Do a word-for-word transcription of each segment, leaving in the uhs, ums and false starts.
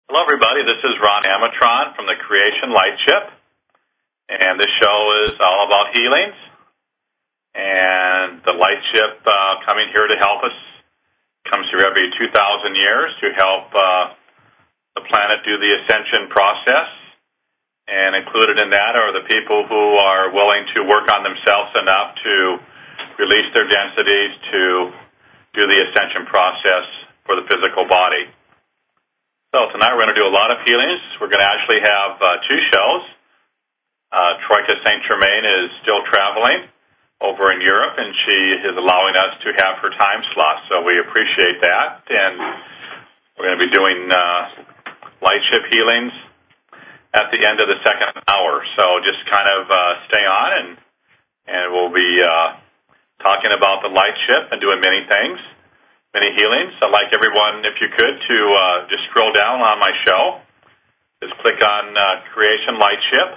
Hello, everybody. This is Ron Amatron from the Creation Light Ship, and this show is all about healings. And the Light Ship uh, coming here to help us comes here every two thousand years to help uh, the planet do the ascension process. And included in that are the people who are willing to work on themselves enough to release their densities to do the ascension process for the physical body. So tonight we're going to do a lot of healings. We're going to actually have uh, two shows. Uh, Troika Saint Germain is still traveling over in Europe, and she is allowing us to have her time slot. So we appreciate that. And we're going to be doing uh, light ship healings at the end of the second hour. So just kind of uh, stay on, and and we'll be uh, talking about the light ship and doing many things. Many healings. I'd like everyone, if you could, to uh, just scroll down on my show. Just click on uh, Creation Light Ship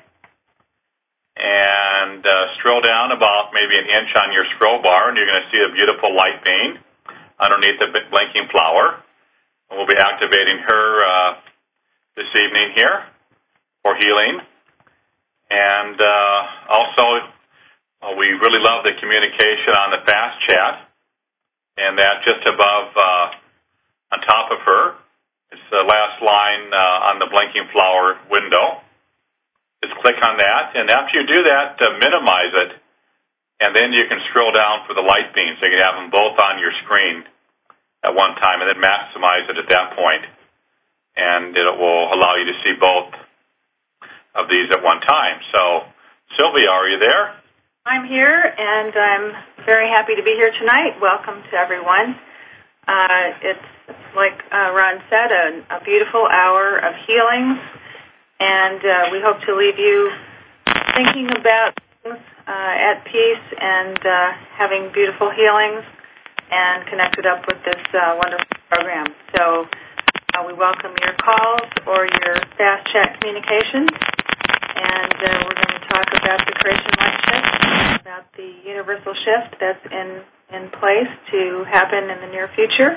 and uh, scroll down about maybe an inch on your scroll bar, and you're going to see a beautiful light being underneath the blinking flower. And we'll be activating her uh, this evening here for healing. And uh, also, well, we really love the communication on the fast chat. And that just above, uh, on top of her, it's the last line uh, on the blinking flower window. Just click on that, and after you do that, uh, minimize it, and then you can scroll down for the light beams. So you can have them both on your screen at one time, and then maximize it at that point. And it will allow you to see both of these at one time. So, Sylvia, are you there? I'm here, and I'm very happy to be here tonight. Welcome to everyone. Uh, it's, like uh, Ron said, a, a beautiful hour of healings, and uh, we hope to leave you thinking about things uh, at peace and uh, having beautiful healings and connected up with this uh, wonderful program. So uh, we welcome your calls or your fast chat communications, and uh, we're going to talk about the Creation Light Shift, about the universal shift that's in, in place to happen in the near future.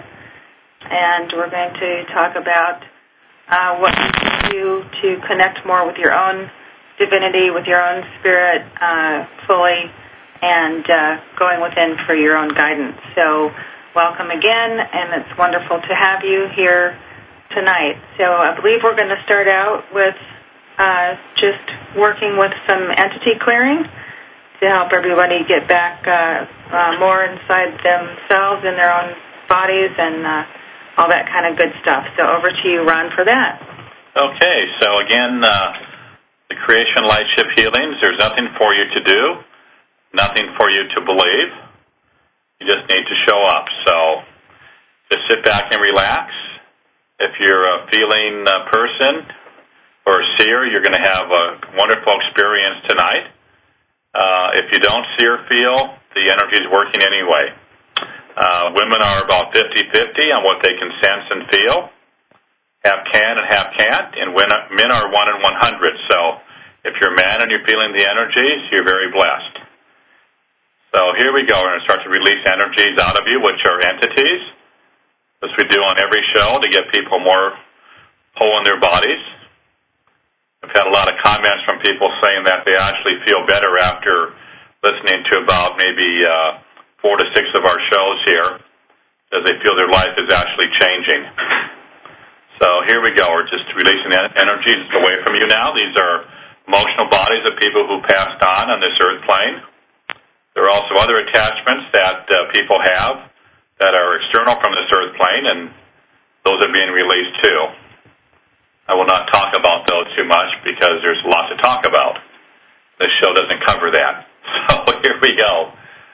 And we're going to talk about uh, what you can do to connect more with your own divinity, with your own spirit uh, fully, and uh, going within for your own guidance. So welcome again, and it's wonderful to have you here tonight. So I believe we're going to start out with Uh, just working with some entity clearing to help everybody get back uh, uh, more inside themselves and their own bodies and uh, all that kind of good stuff. So over to you, Ron, for that. Okay, so again, uh, the Creation Light Ship healings, there's nothing for you to do, nothing for you to believe. You just need to show up. So just sit back and relax. If you're a feeling uh, person, or a seer, you're going to have a wonderful experience tonight. Uh, if you don't see or feel, the energy is working anyway. Uh, women are about fifty-fifty on what they can sense and feel. Half can and half can't, and men are one in one hundred. So if you're a man and you're feeling the energies, you're very blessed. So here we go. We're going to start to release energies out of you, which are entities, as we do on every show to get people more whole in their bodies. I've had a lot of comments from people saying that they actually feel better after listening to about maybe uh, four to six of our shows here, as they feel their life is actually changing. So here we go. We're just releasing energies away from you now. These are emotional bodies of people who passed on on this earth plane. There are also other attachments that uh, people have that are external from this earth plane, and those are being released too. I will not talk about those too much because there's a lot to talk about. This show doesn't cover that. So here we go.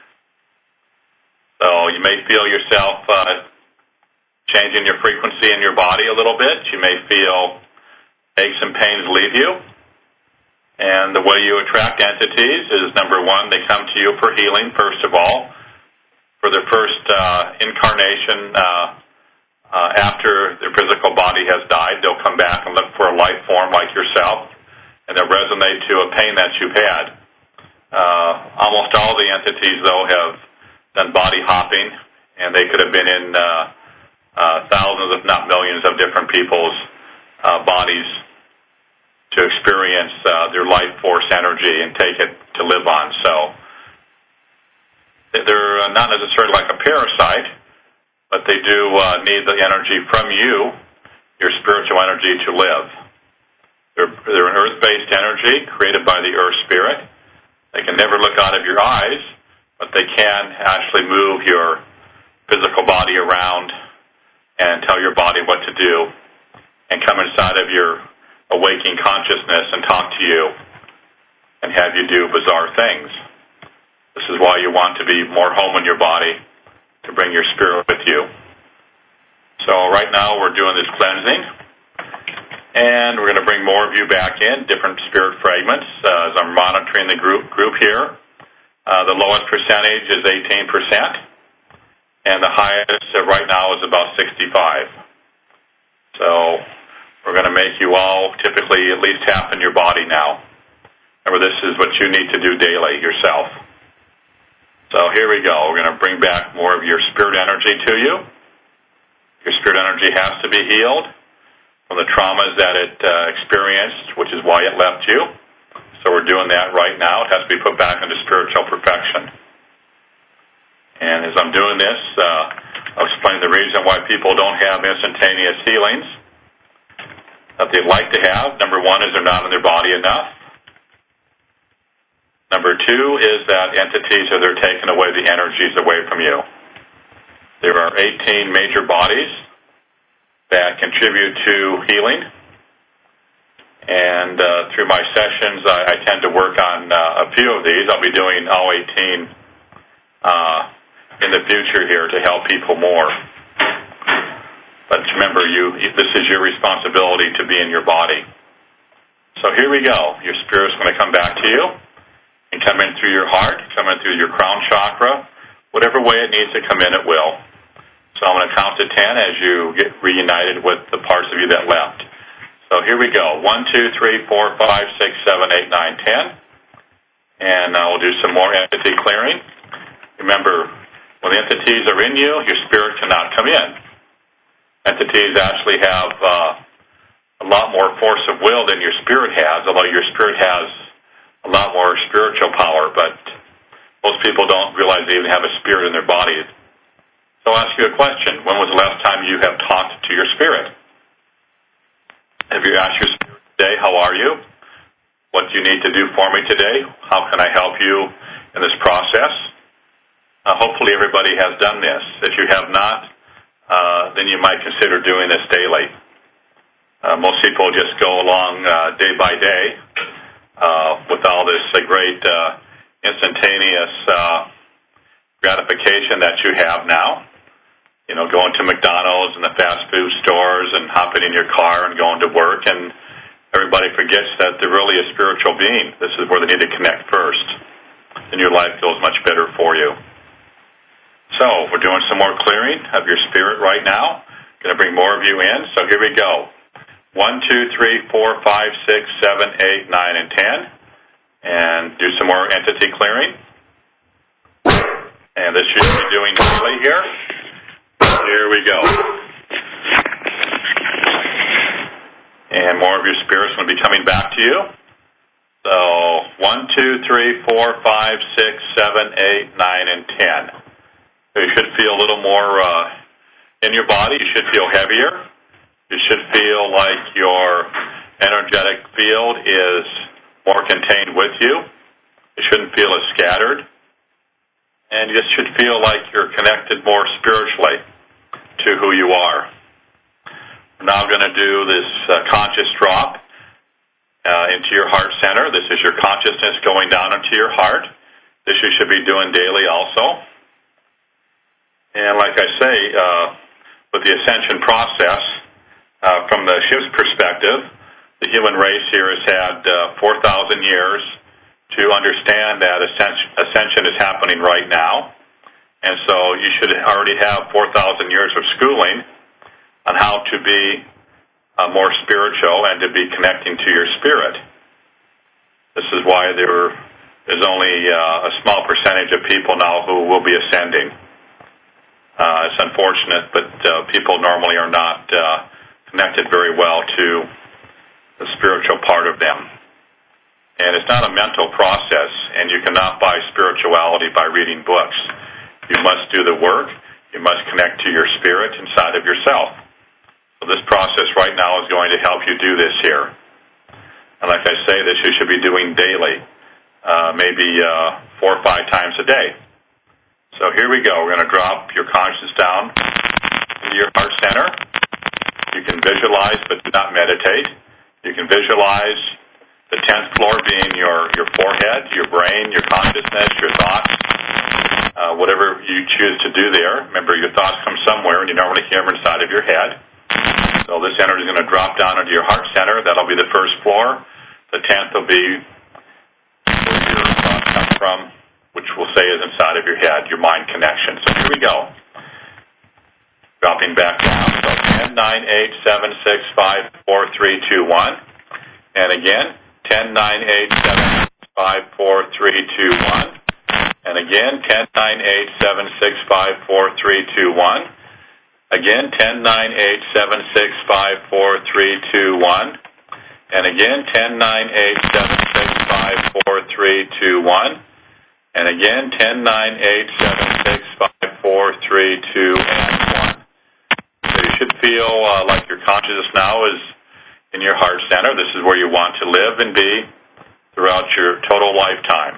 So you may feel yourself uh, changing your frequency in your body a little bit. You may feel aches and pains leave you. And the way you attract entities is, number one, they come to you for healing, first of all. For their first uh, incarnation, uh, Uh, after their physical body has died, they'll come back and look for a life form like yourself, and they'll resonate to a pain that you've had. Uh, almost all the entities, though, have done body hopping, and they could have been in uh, uh, thousands, if not millions, of different people's uh, bodies to experience uh, their life force energy and take it to live on. So they're not necessarily like a parasite, but they do uh, need the energy from you, your spiritual energy, to live. They're, they're an earth-based energy created by the earth spirit. They can never look out of your eyes, but they can actually move your physical body around and tell your body what to do and come inside of your awakening consciousness and talk to you and have you do bizarre things. This is why you want to be more home in your body, to bring your spirit with you. So right now we're doing this cleansing, and we're going to bring more of you back in, different spirit fragments, uh, as I'm monitoring the group group here. Uh, the lowest percentage is eighteen percent, and the highest uh, right now is about sixty-five. So we're going to make you all typically at least half in your body now. Remember, this is what you need to do daily yourself. So here we go. We're going to bring back more of your spirit energy to you. Your spirit energy has to be healed from the traumas that it uh, experienced, which is why it left you. So we're doing that right now. It has to be put back into spiritual perfection. And as I'm doing this, uh, I'll explain the reason why people don't have instantaneous healings that they'd like to have. Number one is they're not in their body enough. Number two is that entities are they're taking away the energies away from you. There are eighteen major bodies that contribute to healing. And uh, through my sessions, I, I tend to work on uh, a few of these. I'll be doing all eighteen uh, in the future here to help people more. But remember, you this is your responsibility to be in your body. So here we go. Your spirit's going to come back to you and come in through your heart, come in through your crown chakra. Whatever way it needs to come in, it will. So I'm going to count to ten as you get reunited with the parts of you that left. So here we go. One, two, three, four, five, six, seven, eight, nine, ten. And uh, we'll do some more entity clearing. Remember, when the entities are in you, your spirit cannot come in. Entities actually have uh, a lot more force of will than your spirit has, although your spirit has a lot more spiritual power, but most people don't realize they even have a spirit in their body. So I'll ask you a question. When was the last time you have talked to your spirit? Have you asked your spirit today, how are you? What do you need to do for me today? How can I help you in this process? Uh, hopefully everybody has done this. If you have not, uh, then you might consider doing this daily. Uh, most people just go along uh, day by day uh, with all this uh, great uh, instantaneous uh, gratification that you have now. You know, going to McDonald's and the fast food stores and hopping in your car and going to work, and everybody forgets that they're really a spiritual being. This is where they need to connect first, and your life feels much better for you. So we're doing some more clearing of your spirit right now. Going to bring more of you in. So here we go. One, two, three, four, five, six, seven, eight, nine, and ten. And do some more entity clearing. And this should be doing daily here. Here we go. And more of your spirits will be coming back to you. So one, two, three, four, five, six, seven, eight, nine, and ten. So you should feel a little more uh, in your body. You should feel heavier. You should feel like your energetic field is more contained with you. You shouldn't feel as scattered. And you just should feel like you're connected more spiritually to who you are. We're now going to do this uh, conscious drop uh, into your heart center. This is your consciousness going down into your heart. This you should be doing daily also. And like I say, uh, with the ascension process, uh, from the ship's perspective, the human race here has had uh, four thousand years to understand that ascension, ascension is happening right now. And so you should already have four thousand years of schooling on how to be uh, more spiritual and to be connecting to your spirit. This is why there is only uh, a small percentage of people now who will be ascending. Uh, it's unfortunate, but uh, people normally are not uh, connected very well to the spiritual part of them. And it's not a mental process, and you cannot buy spirituality by reading books. You must do the work. You must connect to your spirit inside of yourself. So this process right now is going to help you do this here. And like I say, this you should be doing daily, uh, maybe uh, four or five times a day. So here we go. We're going to drop your consciousness down into your heart center. You can visualize, but do not meditate. You can visualize the tenth floor being your, your forehead, your brain, your consciousness, your thoughts, uh, whatever you choose to do there. Remember, your thoughts come somewhere, and you normally hear them inside of your head. So this energy is going to drop down into your heart center. That'll be the first floor. The tenth will be where your thoughts come from, which we'll say is inside of your head, your mind connection. So here we go. Dropping back down. So ten, nine, eight, seven, six, five, four, three, two, one. And again, ten, nine, eight, seven, five, four, three, two, one. And again, ten, nine, eight, seven, six, five, four, three, two, one. Again, ten, nine, eight, seven, six, five, four, three, two, one. And again, ten, nine, eight, seven, six, five, four, three, two, one. And again, ten, nine, eight, seven, six, five, four, three, two, and one. So you should feel uh, like your consciousness now is in your heart center. This is where you want to live and be throughout your total lifetime.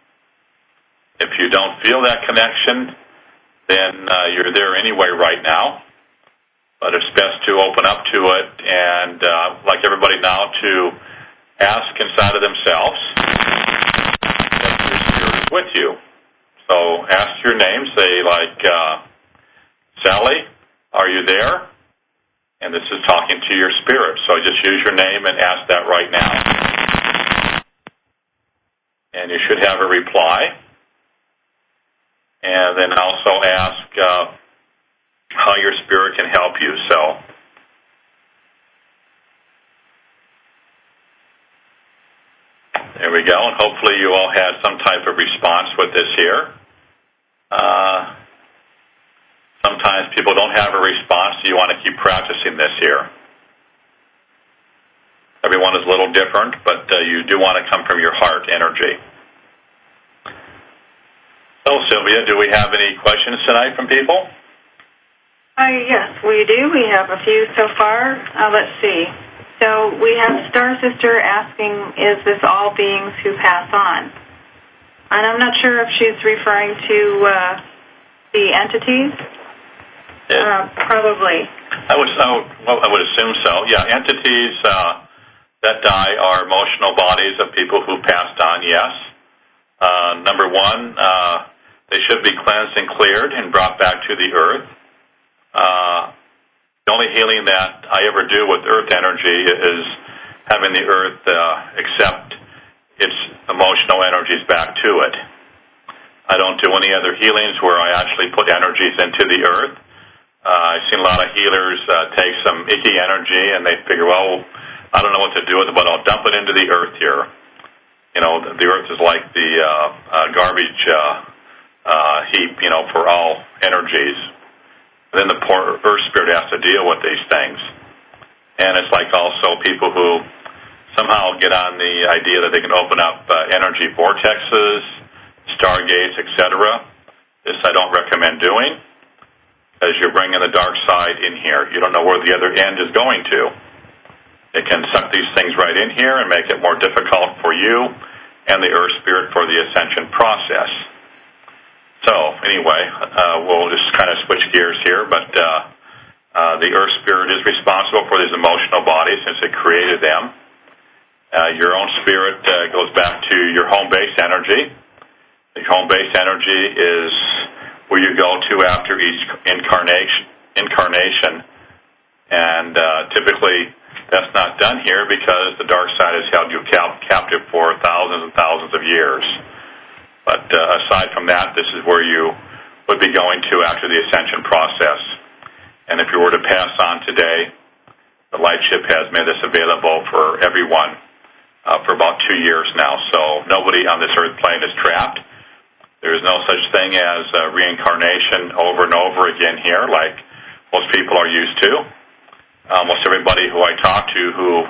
If you don't feel that connection, then uh, you're there anyway right now. But it's best to open up to it and, uh, like everybody now, to ask inside of themselves that your spirit is with you. So ask your name. Say, like, uh, Sally, are you there? And this is talking to your spirit. So just use your name and ask that right now. And you should have a reply. And then also ask uh, how your spirit can help you. So there we go. And hopefully you all had some type of response with this here. Uh, sometimes people don't have a response, so you want to keep practicing this here. Everyone is a little different, but uh, you do want to come from your heart energy. So, Sylvia, do we have any questions tonight from people? Uh, yes, we do. We have a few so far. Uh, let's see. So we have Star Sister asking, is this all beings who pass on? And I'm not sure if she's referring to uh, the entities. It, uh, probably. I would, I would, well, I would assume so. Yeah, entities uh, that die are emotional bodies of people who passed on, yes. Uh, number one, uh, they should be cleansed and cleared and brought back to the earth. Uh, the only healing that I ever do with earth energy is having the earth uh, accept its emotional energies back to it. I don't do any other healings where I actually put energies into the earth. Uh, I've seen a lot of healers uh, take some icky energy and they figure, well, I don't know what to do with it, but I'll dump it into the earth here. You know, the, the earth is like the uh, uh, garbage uh, uh, heap, you know, for all energies. And then the poor earth spirit has to deal with these things. And it's like also people who somehow get on the idea that they can open up uh, energy vortexes, stargates, et cetera. This I don't recommend doing, because you're bringing the dark side in here. You don't know where the other end is going to. It can suck these things right in here and make it more difficult for you and the earth spirit for the ascension process. So, anyway, uh, we'll just kind of switch gears here, but uh, uh, the earth spirit is responsible for these emotional bodies since it created them. Uh, your own spirit uh, goes back to your home base energy. The home base energy is where you go to after each incarnation, incarnation. and uh, typically that's not done here because the dark side has held you cap- captive for thousands and thousands of years. But uh, aside from that, this is where you would be going to after the ascension process. And if you were to pass on today, the light ship has made this available for everyone uh, for about two years now. So nobody on this earth plane is trapped. There is no such thing as uh, reincarnation over and over again here like most people are used to. Almost everybody who I talk to who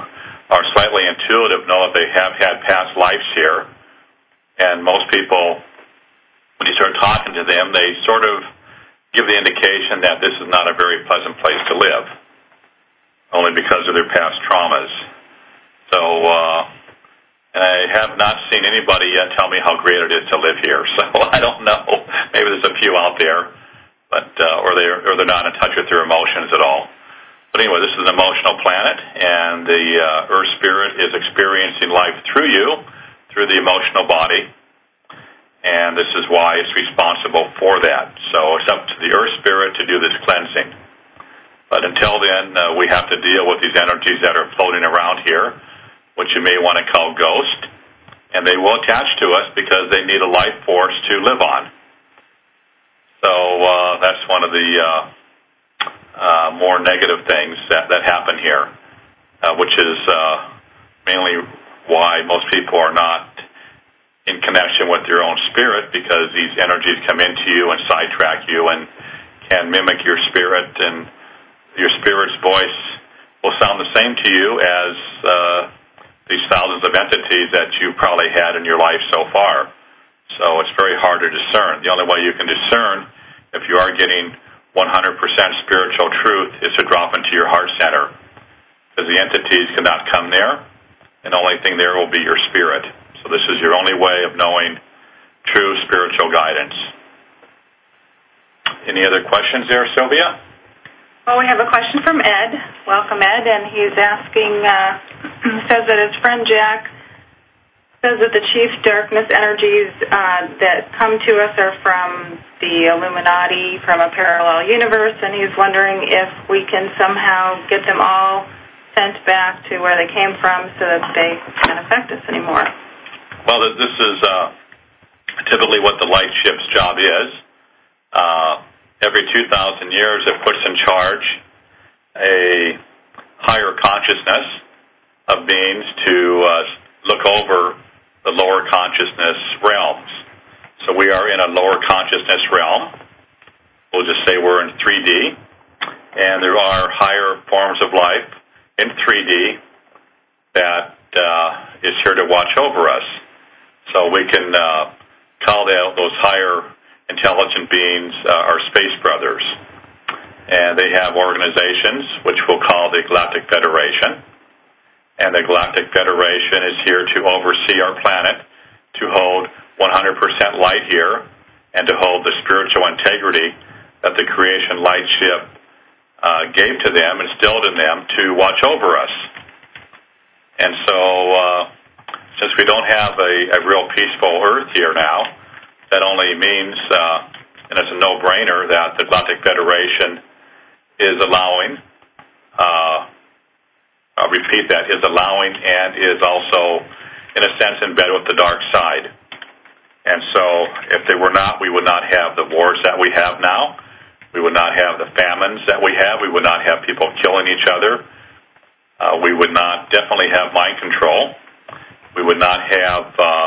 are slightly intuitive know that they have had past lives here. And most people, when you start talking to them, they sort of give the indication that this is not a very pleasant place to live, only because of their past traumas. So, uh, and I have not seen anybody yet tell me how great it is to live here. So I don't know. Maybe there's a few out there, but uh, or they're or they're not in touch with their emotions at all. But anyway, this is an emotional planet, and the uh, Earth Spirit is experiencing life through you, through the emotional body. And this is why it's responsible for that. So it's up to the Earth Spirit to do this cleansing. But until then, uh, we have to deal with these energies that are floating around here, which you may want to call ghosts. And they will attach to us because they need a life force to live on. So uh, that's one of the uh, uh, more negative things that, that happen here, uh, which is uh, mainly why most people are not in connection with your own spirit, because these energies come into you and sidetrack you and can mimic your spirit, and your spirit's voice will sound the same to you as uh, these thousands of entities that you probably had in your life so far. So it's very hard to discern. The only way you can discern if you are getting one hundred percent spiritual truth is to drop into your heart center, because the entities cannot come there, and the only thing there will be your spirit. So this is your only way of knowing true spiritual guidance. Any other questions there, Sylvia? Well, we have a question from Ed. Welcome, Ed. And he's asking, uh, says that his friend Jack says that the chief darkness energies uh, that come to us are from the Illuminati, from a parallel universe, and he's wondering if we can somehow get them all sent back to where they came from so that they can't affect us anymore. Well, this is uh, typically what the light ship's job is. Uh, every two thousand years, it puts in charge a higher consciousness of beings to uh, look over the lower consciousness realms. So we are in a lower consciousness realm. We'll just say we're in three D, and there are higher forms of life in three D that uh, is here to watch over us. So we can uh, call the, those higher intelligent beings uh, our space brothers. And they have organizations which we'll call the Galactic Federation. And the Galactic Federation is here to oversee our planet, to hold one hundred percent light here, and to hold the spiritual integrity that the creation light ship uh, gave to them, instilled in them to watch over us. And so uh, since we don't have a, a real peaceful Earth here now, that only means, uh, and it's a no-brainer, that the Galactic Federation is allowing, uh, I'll repeat that, is allowing and is also, in a sense, in bed with the dark side. And so if they were not, we would not have the wars that we have now. We would not have the famines that we have. We would not have people killing each other. Uh, we would not definitely have mind control. We would not have uh,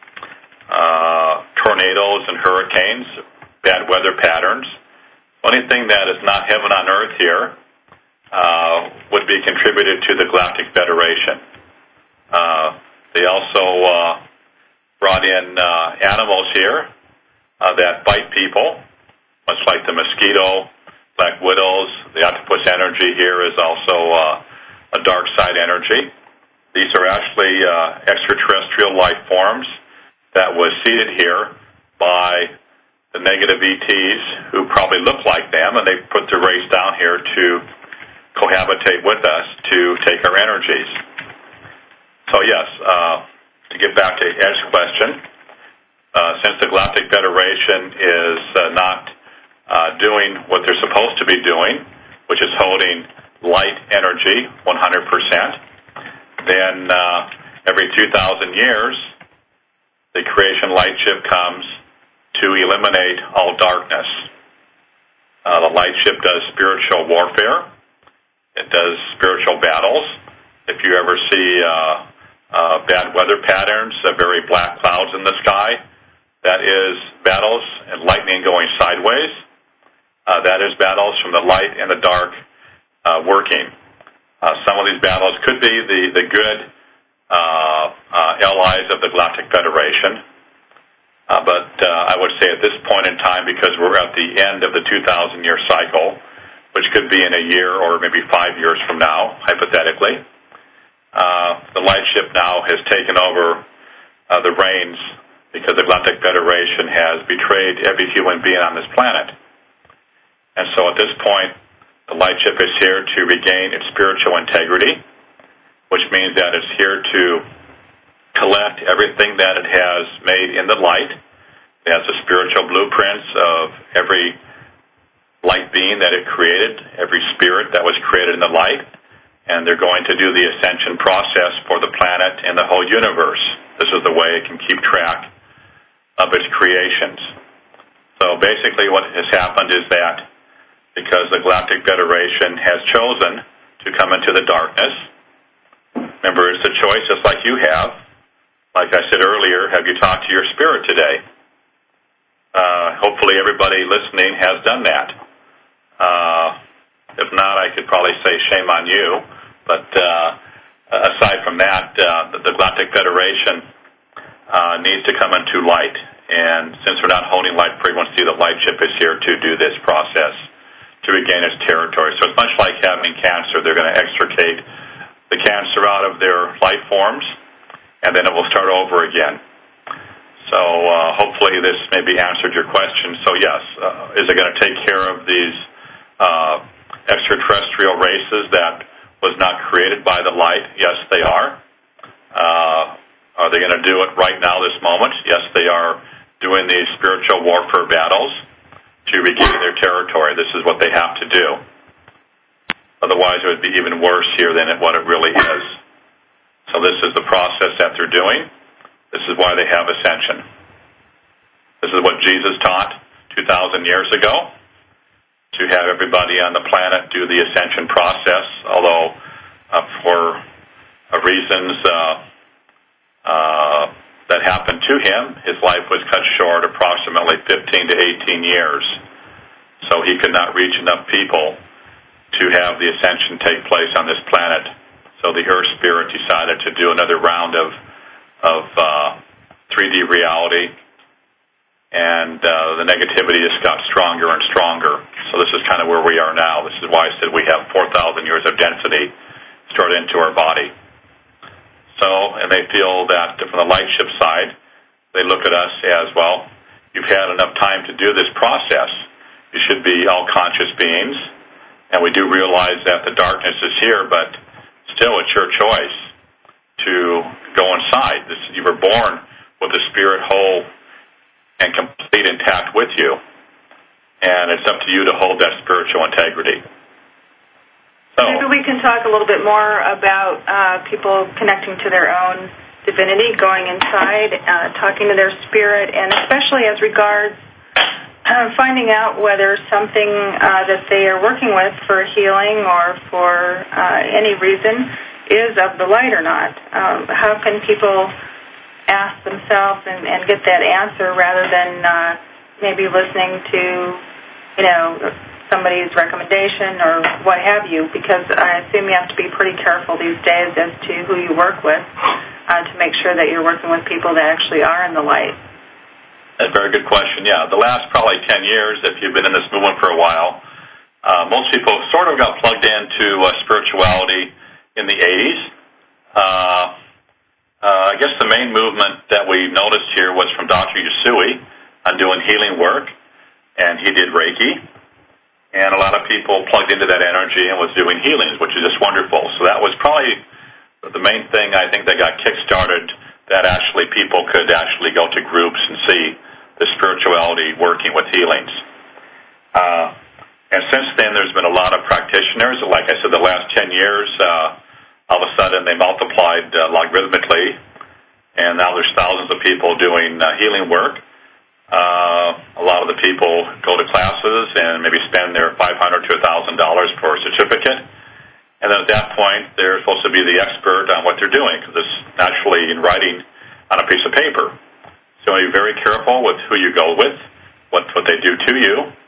uh, tornadoes and hurricanes, bad weather patterns. Anything that is not heaven on earth here uh, would be contributed to the Galactic Federation. Uh, they also uh, brought in uh, animals here uh, that bite people, much like the mosquito, black widows. The octopus energy here is also uh, a dark side energy. These are actually uh, extraterrestrial life forms that was seeded here by the negative E Ts who probably look like them, and they put the race down here to cohabitate with us to take our energies. So yes, uh, to get back to Ed's question, uh, since the Galactic Federation is uh, not uh, doing what they're supposed to be doing, which is holding light energy one hundred percent, then uh, every two thousand years, the creation light ship comes to eliminate all darkness. Uh, the light ship does spiritual warfare. It does spiritual battles. If you ever see uh, uh, bad weather patterns, uh, very black clouds in the sky, that is battles and lightning going sideways. Uh, that is battles from the light and the dark uh, working. Uh, some of these battles could be the, the good uh, uh, allies of the Galactic Federation. Uh, but uh, I would say at this point in time, because we're at the end of the two thousand year cycle, which could be in a year or maybe five years from now, hypothetically, uh, the Lightship now has taken over uh, the reins because the Galactic Federation has betrayed every human being on this planet. And so at this point, the Lightship is here to regain its spiritual integrity, which means that it's here to collect everything that it has made in the light. It has the spiritual blueprints of every light being that it created, every spirit that was created in the light, and they're going to do the ascension process for the planet and the whole universe. This is the way it can keep track of its creations. So basically what has happened is that because the Galactic Federation has chosen to come into the darkness, remember, it's a choice just like you have. Like I said earlier, have you talked to your spirit today? Uh, hopefully everybody listening has done that. Uh, if not, I could probably say shame on you. But uh, aside from that, uh, the, the Galactic Federation uh, needs to come into light. And since we're not holding light frequency, the Lightship is here to do this process, to regain its territory. So it's much like having cancer. They're going to extricate the cancer out of their life forms, and then it will start over again. So uh, hopefully this maybe answered your question. So yes, uh, is it going to take care of these uh, extraterrestrial races that was not created by the light? Yes, they are. Uh, are they going to do it right now, this moment? Yes, they are doing these spiritual warfare battles to regain their territory. This is what they have to do. Otherwise, it would be even worse here than what it really is. So this is the process that they're doing. This is why they have ascension. This is what Jesus taught two thousand years ago, to have everybody on the planet do the ascension process, although uh, for uh, reasons uh, uh, that happened to him, his life was cut short approximately fifteen to eighteen years. So he could not reach enough people to have the ascension take place on this planet. So the Earth Spirit decided to do another round of of uh, three D reality, and uh, the negativity just got stronger and stronger. So this is kind of where we are now. This is why I said we have four thousand years of density stored into our body. So, and they feel that from the Lightship side, they look at us as, well, you've had enough time to do this process. You should be all conscious beings, and we do realize that the darkness is here, but still, it's your choice to go inside. This, you were born with the spirit whole and complete intact with you, and it's up to you to hold that spiritual integrity. So, maybe we can talk a little bit more about uh, people connecting to their own divinity, going inside, uh, talking to their spirit, and especially as regards uh, finding out whether something uh, that they are working with for healing or for uh, any reason is of the light or not. Um, how can people ask themselves and, and get that answer rather than uh, maybe listening to, you know, somebody's recommendation or what have you? Because I assume you have to be pretty careful these days as to who you work with uh, to make sure that you're working with people that actually are in the light. A very good question, yeah. The last probably ten years, if you've been in this movement for a while, uh, most people sort of got plugged into uh, spirituality in the eighties. Uh, uh, I guess the main movement that we noticed here was from Doctor Usui on doing healing work, and he did Reiki. And a lot of people plugged into that energy and was doing healings, which is just wonderful. So that was probably the main thing I think that got kick-started, that actually people could actually go to groups and see the spirituality working with healings. Uh, and since then, there's been a lot of practitioners. Like I said, the last ten years, uh, all of a sudden they multiplied uh, logarithmically, and now there's thousands of people doing uh, healing work. Uh, a lot of the people go to classes and maybe spend their five hundred dollars to one thousand dollars for a certificate. And then at that point, they're supposed to be the expert on what they're doing, because it's naturally in writing on a piece of paper. So be very careful with who you go with, what, what they do to you.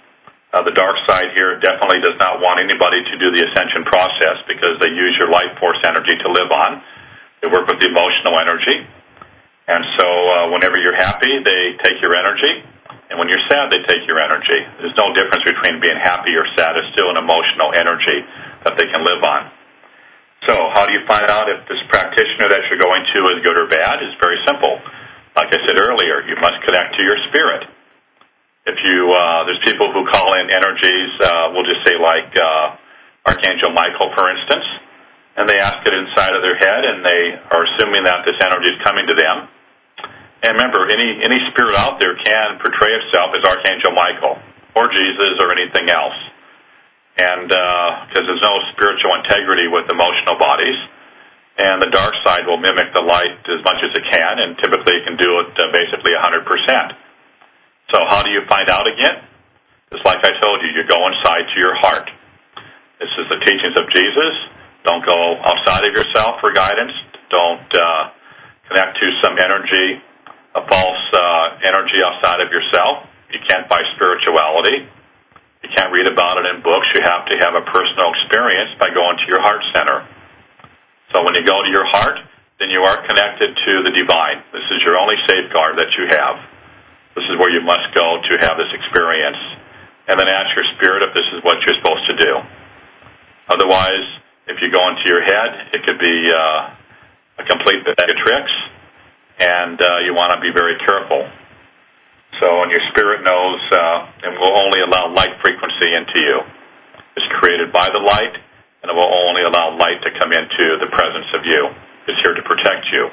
Uh, the dark side here definitely does not want anybody to do the ascension process because they use your life force energy to live on. They work with the emotional energy. And so uh, whenever you're happy, they take your energy. And when you're sad, they take your energy. There's no difference between being happy or sad. It's still an emotional energy that they can live on. So how do you find out if this practitioner that you're going to is good or bad? It's very simple. Like I said earlier, you must connect to your spirit. If you, uh, there's people who call in energies, uh, we'll just say like uh, Archangel Michael, for instance, and they ask it inside of their head, and they are assuming that this energy is coming to them. And remember, any any spirit out there can portray itself as Archangel Michael or Jesus or anything else. And because uh, there's no spiritual integrity with emotional bodies, and the dark side will mimic the light as much as it can, and typically it can do it uh, basically one hundred percent. So how do you find out again? Just like I told you, you go inside to your heart. This is the teachings of Jesus. Don't go outside of yourself for guidance. Don't uh, connect to some energy, a false uh, energy outside of yourself. You can't buy spirituality. You can't read about it in books. You have to have a personal experience by going to your heart center. So when you go to your heart, then you are connected to the divine. This is your only safeguard that you have. This is where you must go to have this experience. And then ask your spirit if this is what you're supposed to do. Otherwise, if you go into your head, it could be uh, a complete bag of tricks, and uh, you want to be very careful. So, and your spirit knows uh, and will only allow light frequency into you. It's created by the light, and it will only allow light to come into the presence of you. It's here to protect you.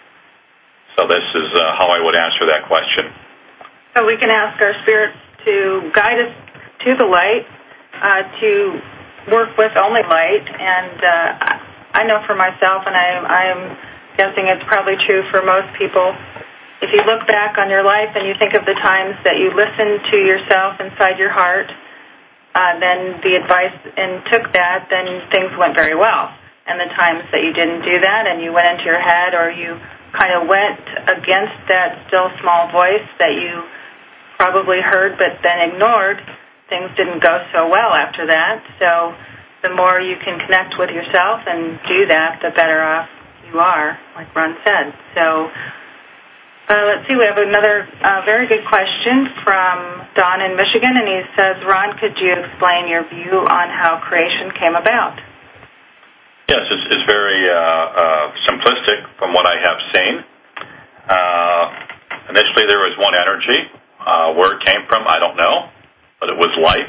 So this is uh, how I would answer that question. So we can ask our spirit to guide us to the light, uh, to work with only light. And uh, I know for myself, and I, I'm guessing it's probably true for most people, if you look back on your life and you think of the times that you listened to yourself inside your heart, uh, then the advice and took that, then things went very well. And the times that you didn't do that and you went into your head or you kind of went against that still small voice that you probably heard but then ignored, things didn't go so well after that. So the more you can connect with yourself and do that, the better off you are, like Ron said. So Uh, let's see, we have another uh, very good question from Don in Michigan, and he says, Ron, could you explain your view on how creation came about? Yes, it's, it's very uh, uh, simplistic from what I have seen. Uh, initially, there was one energy. Uh, where it came from, I don't know, but it was light.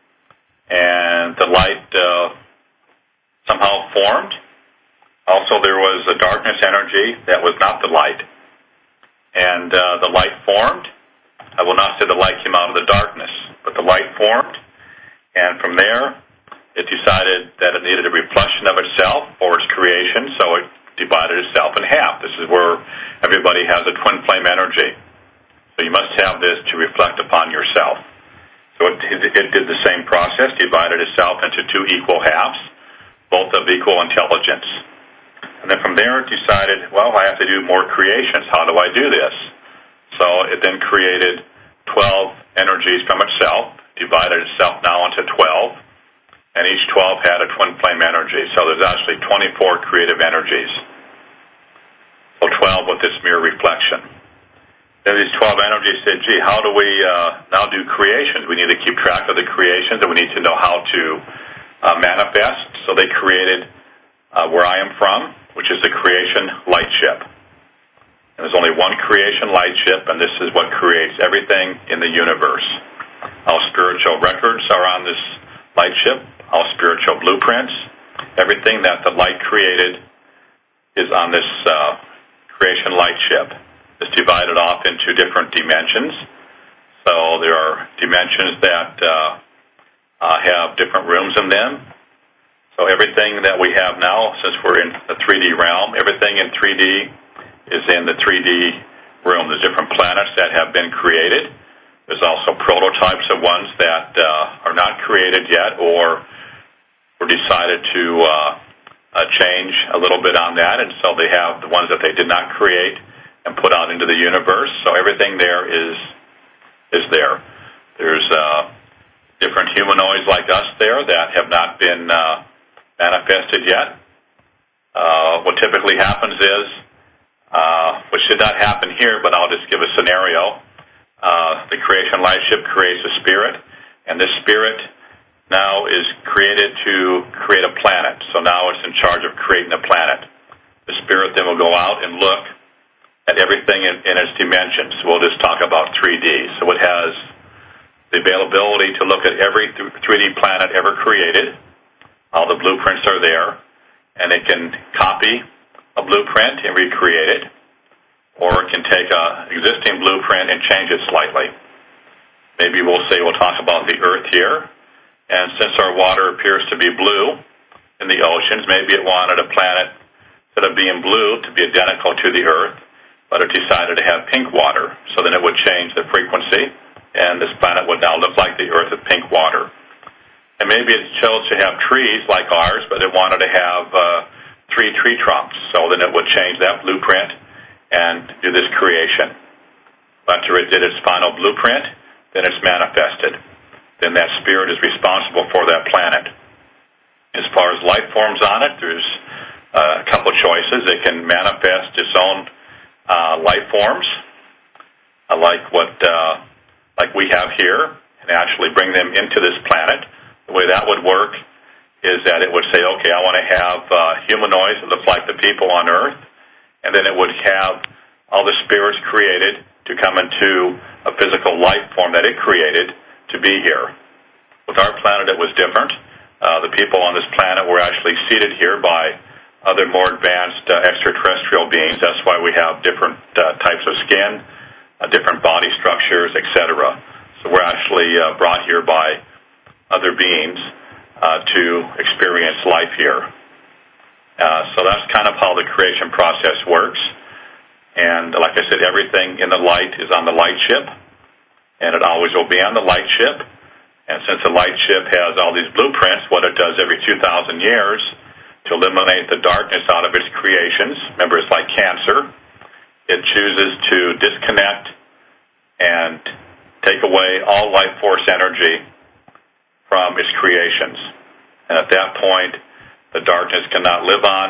And the light uh, somehow formed. Also, there was a darkness energy that was not the light. And uh, the light formed. I will not say the light came out of the darkness, but the light formed. And from there, it decided that it needed a reflection of itself for its creation, so it divided itself in half. This is where everybody has a twin flame energy. So you must have this to reflect upon yourself. So it, it, it did the same process, divided itself into two equal halves, both of equal intelligence. And then from there it decided, well, I have to do more creations. How do I do this? So it then created twelve energies from itself, divided itself now into twelve, and each twelve had a twin flame energy. So there's actually twenty-four creative energies. So twelve with this mirror reflection. Then these twelve energies said, gee, how do we uh, now do creations? We need to keep track of the creations, and we need to know how to uh, manifest. So they created uh, where I am from, which is the creation light ship. And there's only one creation light ship, and this is what creates everything in the universe. All spiritual records are on this light ship, all spiritual blueprints. Everything that the light created is on this uh, creation light ship. It's divided off into different dimensions. So there are dimensions that uh, uh, have different rooms in them. So everything that we have now, since we're in the three D realm, everything in three D is in the three D room. There's different planets that have been created. There's also prototypes of ones that uh, are not created yet or were decided to uh, uh, change a little bit on that. And so they have the ones that they did not create and put out into the universe. So everything there is is there. There's uh, different humanoids like us there that have not been uh, manifested yet. Uh, what typically happens is, uh, which should not happen here, but I'll just give a scenario. Uh, the creation light ship creates a spirit, and this spirit now is created to create a planet. So now it's in charge of creating a planet. The spirit then will go out and look at everything in, in its dimensions. We'll just talk about three D. So it has the availability to look at every three D planet ever created. All the blueprints are there, and it can copy a blueprint and recreate it, or it can take an existing blueprint and change it slightly. Maybe we'll say we'll talk about the Earth here, and since our water appears to be blue in the oceans, maybe it wanted a planet, instead of being blue, to be identical to the Earth, but it decided to have pink water. So then it would change the frequency, and this planet would now look like the Earth with pink water. And maybe it chose to have trees like ours, but it wanted to have uh, three tree trunks. So then it would change that blueprint and do this creation. After it did its final blueprint, then it's manifested. Then that spirit is responsible for that planet. As far as life forms on it, there's uh, a couple choices. It can manifest its own uh, life forms, uh, like what uh, like we have here, and actually bring them into this planet. The way that would work is that it would say, okay, I want to have uh, humanoids that look like the people on Earth, and then it would have all the spirits created to come into a physical life form that it created to be here. With our planet, it was different. Uh, the people on this planet were actually seated here by other more advanced uh, extraterrestrial beings. That's why we have different uh, types of skin, uh, different body structures, et cetera. So we're actually uh, brought here by other beings uh, to experience life here. Uh, so that's kind of how the creation process works. And like I said, everything in the light is on the light ship, and it always will be on the light ship. And since the light ship has all these blueprints, what it does every two thousand years to eliminate the darkness out of its creations, remember it's like cancer, it chooses to disconnect and take away all life force energy from its creations. And at that point, the darkness cannot live on.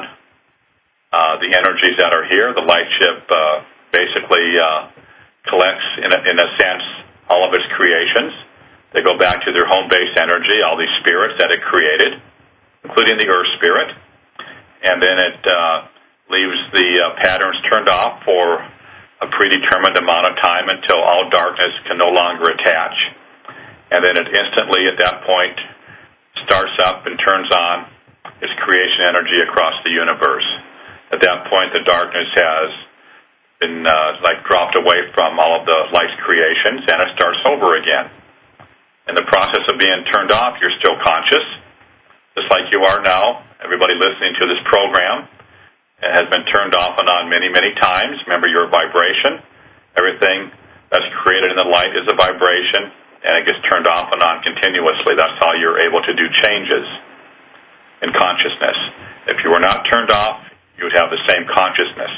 Uh, the energies that are here, the light ship uh, basically uh, collects, in a, in a sense, all of its creations. They go back to their home base energy, all these spirits that it created, including the Earth spirit, and then it uh, leaves the uh, patterns turned off for a predetermined amount of time until all darkness can no longer attach. And then it instantly, at that point, starts up and turns on its creation energy across the universe. At that point, the darkness has been uh, like dropped away from all of the light's creations, and it starts over again. In the process of being turned off, you're still conscious, just like you are now. Everybody listening to this program has been turned off and on many, many times. Remember, you're a vibration. Everything that's created in the light is a vibration, and it gets turned off and on continuously. That's how you're able to do changes in consciousness. If you were not turned off, you would have the same consciousness.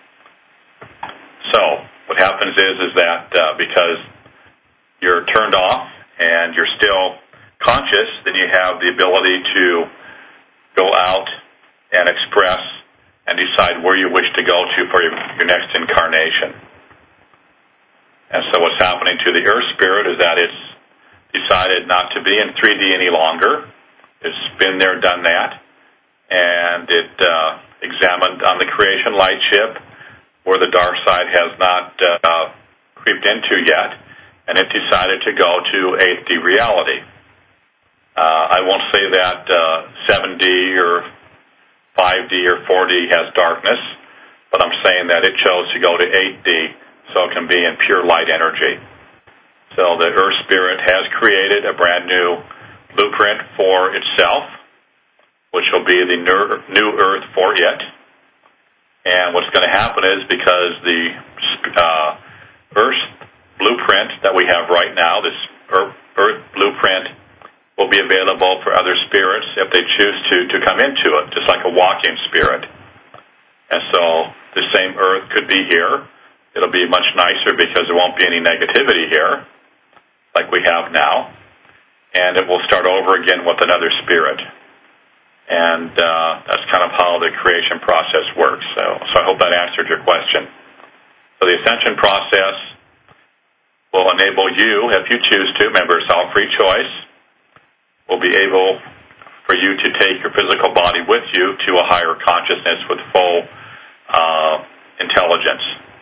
So what happens is, is that uh, because you're turned off and you're still conscious, then you have the ability to go out and express and decide where you wish to go to for your, your next incarnation. And so what's happening to the Earth spirit is that it's decided not to be in three D any longer. It's been there, done that, and it uh, examined on the creation light ship where the dark side has not uh, creeped into yet, and it decided to go to eighth D reality. Uh, I won't say that uh, seven D or five D or four D has darkness, but I'm saying that it chose to go to eight D so it can be in pure light energy. So the Earth Spirit has created a brand new blueprint for itself, which will be the new Earth for it. And what's going to happen is, because the uh, Earth blueprint that we have right now, this Earth, Earth blueprint, will be available for other spirits if they choose to, to come into it, just like a walk-in spirit. And so the same Earth could be here. It'll be much nicer because there won't be any negativity here, like we have now. and it will start over again with another spirit. And uh, that's kind of how the creation process works. So, so I hope that answered your question. So the ascension process will enable you, if you choose to, remember it's all free choice, will be able for you to take your physical body with you to a higher consciousness with full uh, intelligence.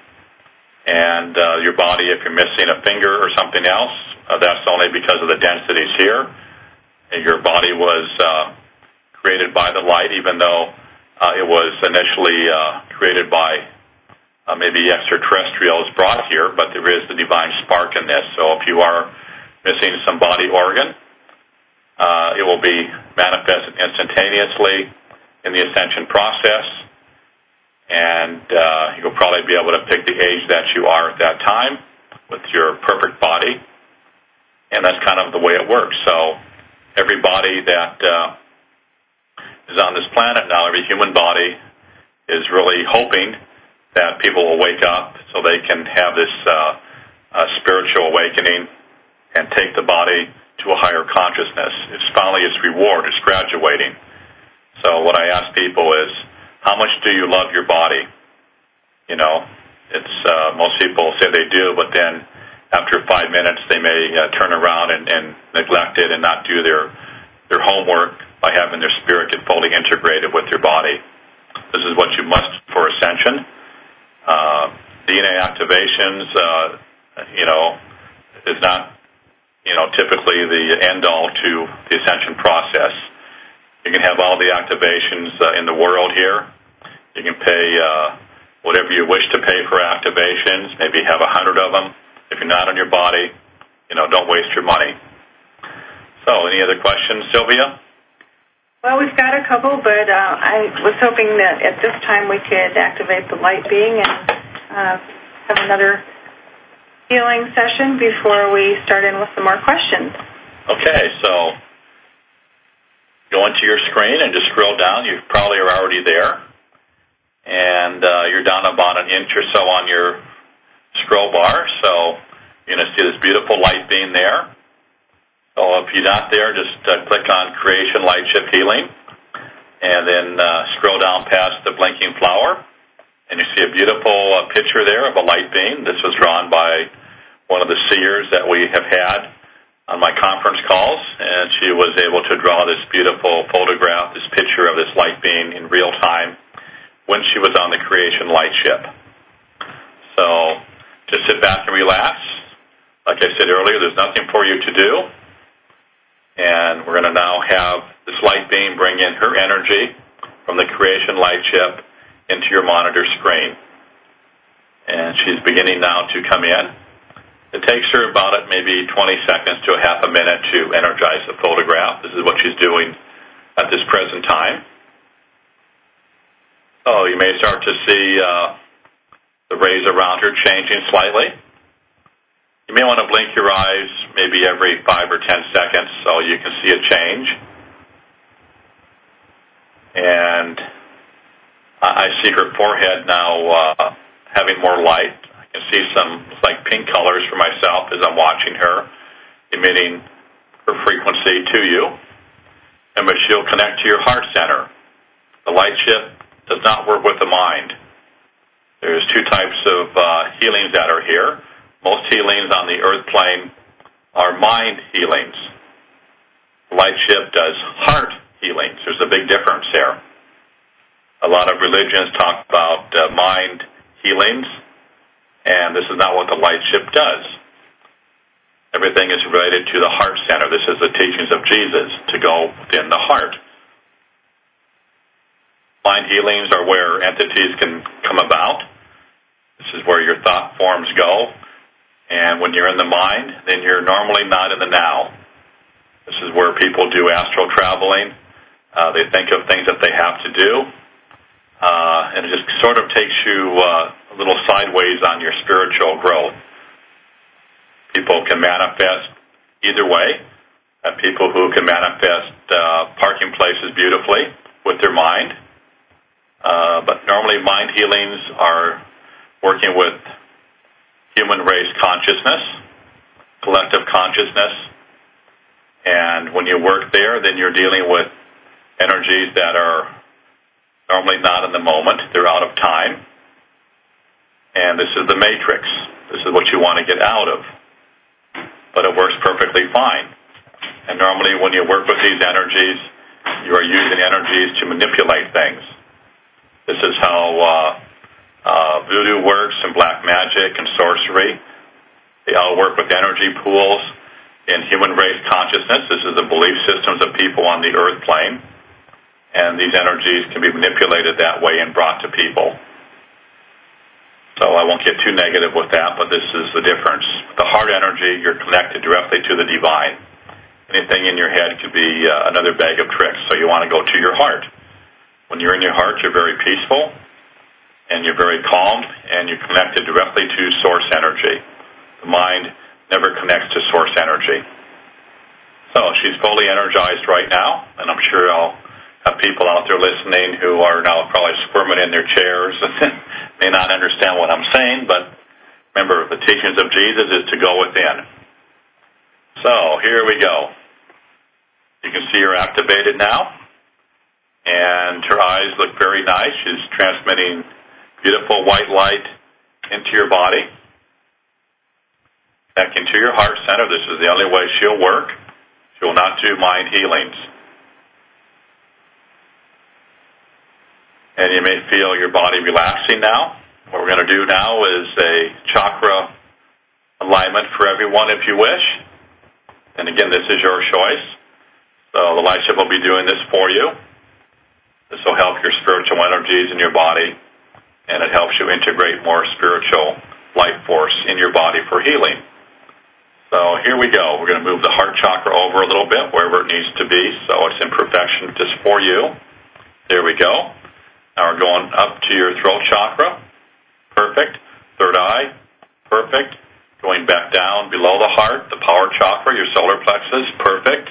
And uh, your body, if you're missing a finger or something else, uh, that's only because of the densities here. And your body was uh, created by the light, even though uh, it was initially uh, created by uh, maybe extraterrestrials brought here, but there is the divine spark in this. So if you are missing some body organ, uh, it will be manifested instantaneously in the ascension process, and uh, you'll probably be able to pick the age that you are at that time with your perfect body, and that's kind of the way it works. So every body that uh, is on this planet now, every human body, is really hoping that people will wake up so they can have this uh, uh, spiritual awakening and take the body to a higher consciousness. It's finally its reward. It's graduating. So what I ask people is, how much do you love your body? You know, it's uh, most people say they do, but then after five minutes they may uh, turn around and, and neglect it and not do their their homework by having their spirit get fully integrated with their body. This is what you must for ascension. Uh, D N A activations, uh, you know, is not, you know, typically the end-all to the ascension process. You can have all the activations uh, in the world here. You can pay uh, whatever you wish to pay for activations, maybe have a hundred of them. If you're not on your body, you know, don't waste your money. So, any other questions, Sylvia? Well, we've got a couple, but uh, I was hoping that at this time we could activate the light being and uh, have another healing session before we start in with some more questions. Okay, so go into your screen and just scroll down. You probably are already there. And uh, you're down about an inch or so on your scroll bar. So you're going to see this beautiful light being there. So if you're not there, just uh, click on Creation Light Ship Healing, and then uh, scroll down past the blinking flower, and you see a beautiful uh, picture there of a light beam. This was drawn by one of the seers that we have had on my conference calls, and she was able to draw this beautiful photograph, this picture of this light beam in real time when she was on the Creation Light Ship. So just sit back and relax. Like I said earlier, there's nothing for you to do. And we're going to now have this light beam bring in her energy from the Creation Light Ship into your monitor screen. And she's beginning now to come in. It takes her about it maybe twenty seconds to a half a minute to energize the photograph. This is what she's doing at this present time. So you may start to see uh, the rays around her changing slightly. You may want to blink your eyes maybe every five or ten seconds so you can see a change. And I see her forehead now uh, having more light. I can see some like pink colors for myself as I'm watching her, emitting her frequency to you. And but she'll connect to your heart center. The light ship does not work with the mind. There's two types of uh, healings that are here. Most healings on the earth plane are mind healings. The light ship does heart healings. There's a big difference there. A lot of religions talk about uh, mind healings, and this is not what the light ship does. Everything is related to the heart center. This is the teachings of Jesus, to go within the heart. Mind healings are where entities can come about. This is where your thought forms go. And when you're in the mind, then you're normally not in the now. This is where people do astral traveling. Uh, they think of things that they have to do. Uh, and it just sort of takes you uh, a little sideways on your spiritual growth. People can manifest either way. Uh, people who can manifest uh, parking places beautifully with their mind. Uh, but normally mind healings are working with human race consciousness, collective consciousness, And when you work there, then you're dealing with energies that are normally not in the moment. They're out of time. And this is the matrix. This is what you want to get out of. But it works perfectly fine. And normally when you work with these energies, you are using energies to manipulate things. This is how uh, uh, voodoo works and black magic and sorcery. They all work with energy pools in human race consciousness. This is the belief systems of people on the earth plane. And these energies can be manipulated that way and brought to people. So I won't get too negative with that, but this is the difference. The heart energy, you're connected directly to the divine. Anything in your head could be uh, another bag of tricks, so you want to go to your heart. When you're in your heart, you're very peaceful, and you're very calm, and you're connected directly to source energy. The mind never connects to source energy. So she's fully energized right now, and I'm sure I'll have people out there listening who are now probably squirming in their chairs and may not understand what I'm saying, but remember, the teachings of Jesus is to go within. So here we go. You can see her activated now, and her eyes look very nice. She's transmitting beautiful white light into your body. Connecting to your heart center. This is the only way she'll work. She will not do mind healings. And you may feel your body relaxing now. What we're going to do now is a chakra alignment for everyone if you wish. And again, this is your choice. So the light ship will be doing this for you. This will help your spiritual energies in your body, and it helps you integrate more spiritual life force in your body for healing. So here we go. We're going to move the heart chakra over a little bit, wherever it needs to be, so it's in perfection just for you. There we go. Now we're going up to your throat chakra. Perfect. Third eye. Perfect. Going back down below the heart, the power chakra, your solar plexus. Perfect.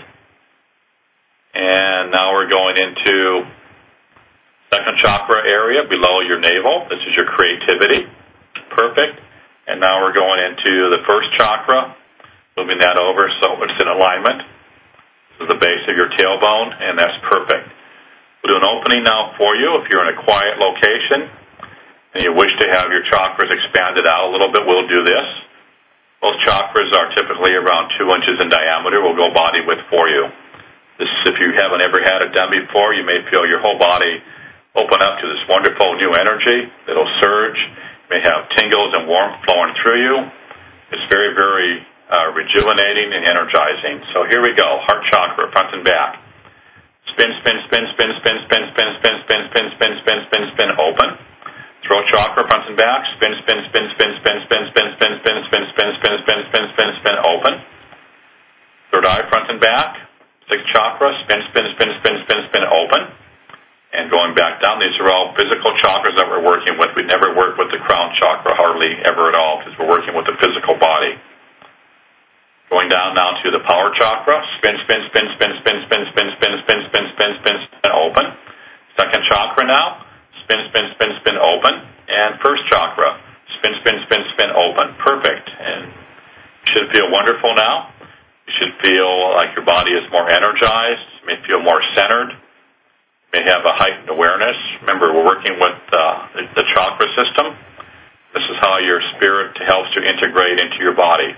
And now we're going into second chakra area below your navel. This is your creativity. Perfect. And now we're going into the first chakra, moving that over so it's in alignment. This is the base of your tailbone, and that's perfect. We'll do an opening now for you. If you're in a quiet location and you wish to have your chakras expanded out a little bit, we'll do this. Those chakras are typically around two inches in diameter. We'll go body width for you. This, if you haven't ever had it done before, you may feel your whole body open up to this wonderful new energy. It'll surge. You may have tingles and warmth flowing through you. It's very, very uh, rejuvenating and energizing. So here we go. Heart chakra, front and back. Spin, spin, spin, spin, spin, spin, spin, spin, spin, spin, spin, spin, spin, spin, open. Throat chakra, front and back. Spin, spin, spin, spin, spin, spin, spin, spin, spin, spin, spin, spin, spin, spin, spin, spin, open. Third eye, front and back. Sixth chakra, spin, spin, spin, spin, spin, spin, open. And going back down, these are all physical chakras that we're working with. We never work with the crown chakra hardly ever at all because we're working with the physical body. Going down now to the power chakra. Spin, spin, spin, spin, spin, spin, spin, spin, spin, spin, spin, spin, spin, open. Second chakra now. Spin, spin, spin, spin, open. And first chakra. Spin, spin, spin, spin, open. Perfect. And you should feel wonderful now. You should feel like your body is more energized. You may feel more centered. You may have a heightened awareness. Remember, we're working with uh, the, the chakra system. This is how your spirit helps to integrate into your body.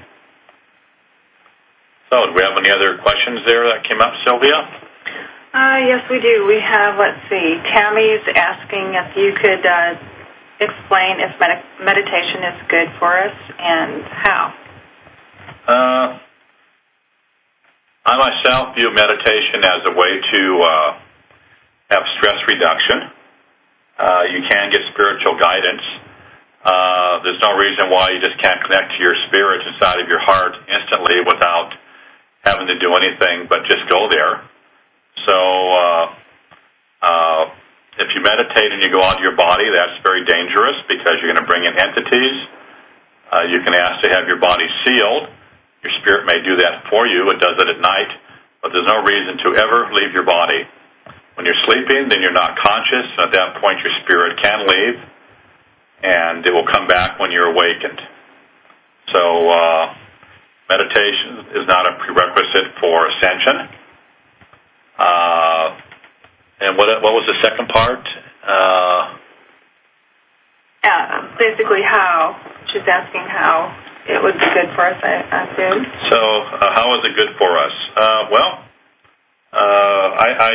So, do we have any other questions there that came up, Sylvia? Uh, yes, we do. We have, let's see, Tammy's asking if you could uh, explain if med- meditation is good for us and how. Uh, I myself view meditation as a way to uh, have stress reduction. Uh, you can get spiritual guidance. Uh, there's no reason why you just can't connect to your spirit inside of your heart instantly without having to do anything but just go there. So uh, uh, if you meditate and you go out of your body, that's very dangerous because you're going to bring in entities. Uh, you can ask to have your body sealed. Your spirit may do that for you. It does it at night, but there's no reason to ever leave your body. When you're sleeping, then you're not conscious. At that point, your spirit can leave, and it will come back when you're awakened. So uh, Meditation is not a prerequisite for ascension. Uh, and what what was the second part? Uh, yeah, basically how. She's asking how it would be good for us, I assume. So uh, how is it good for us? Uh, well, uh, I, I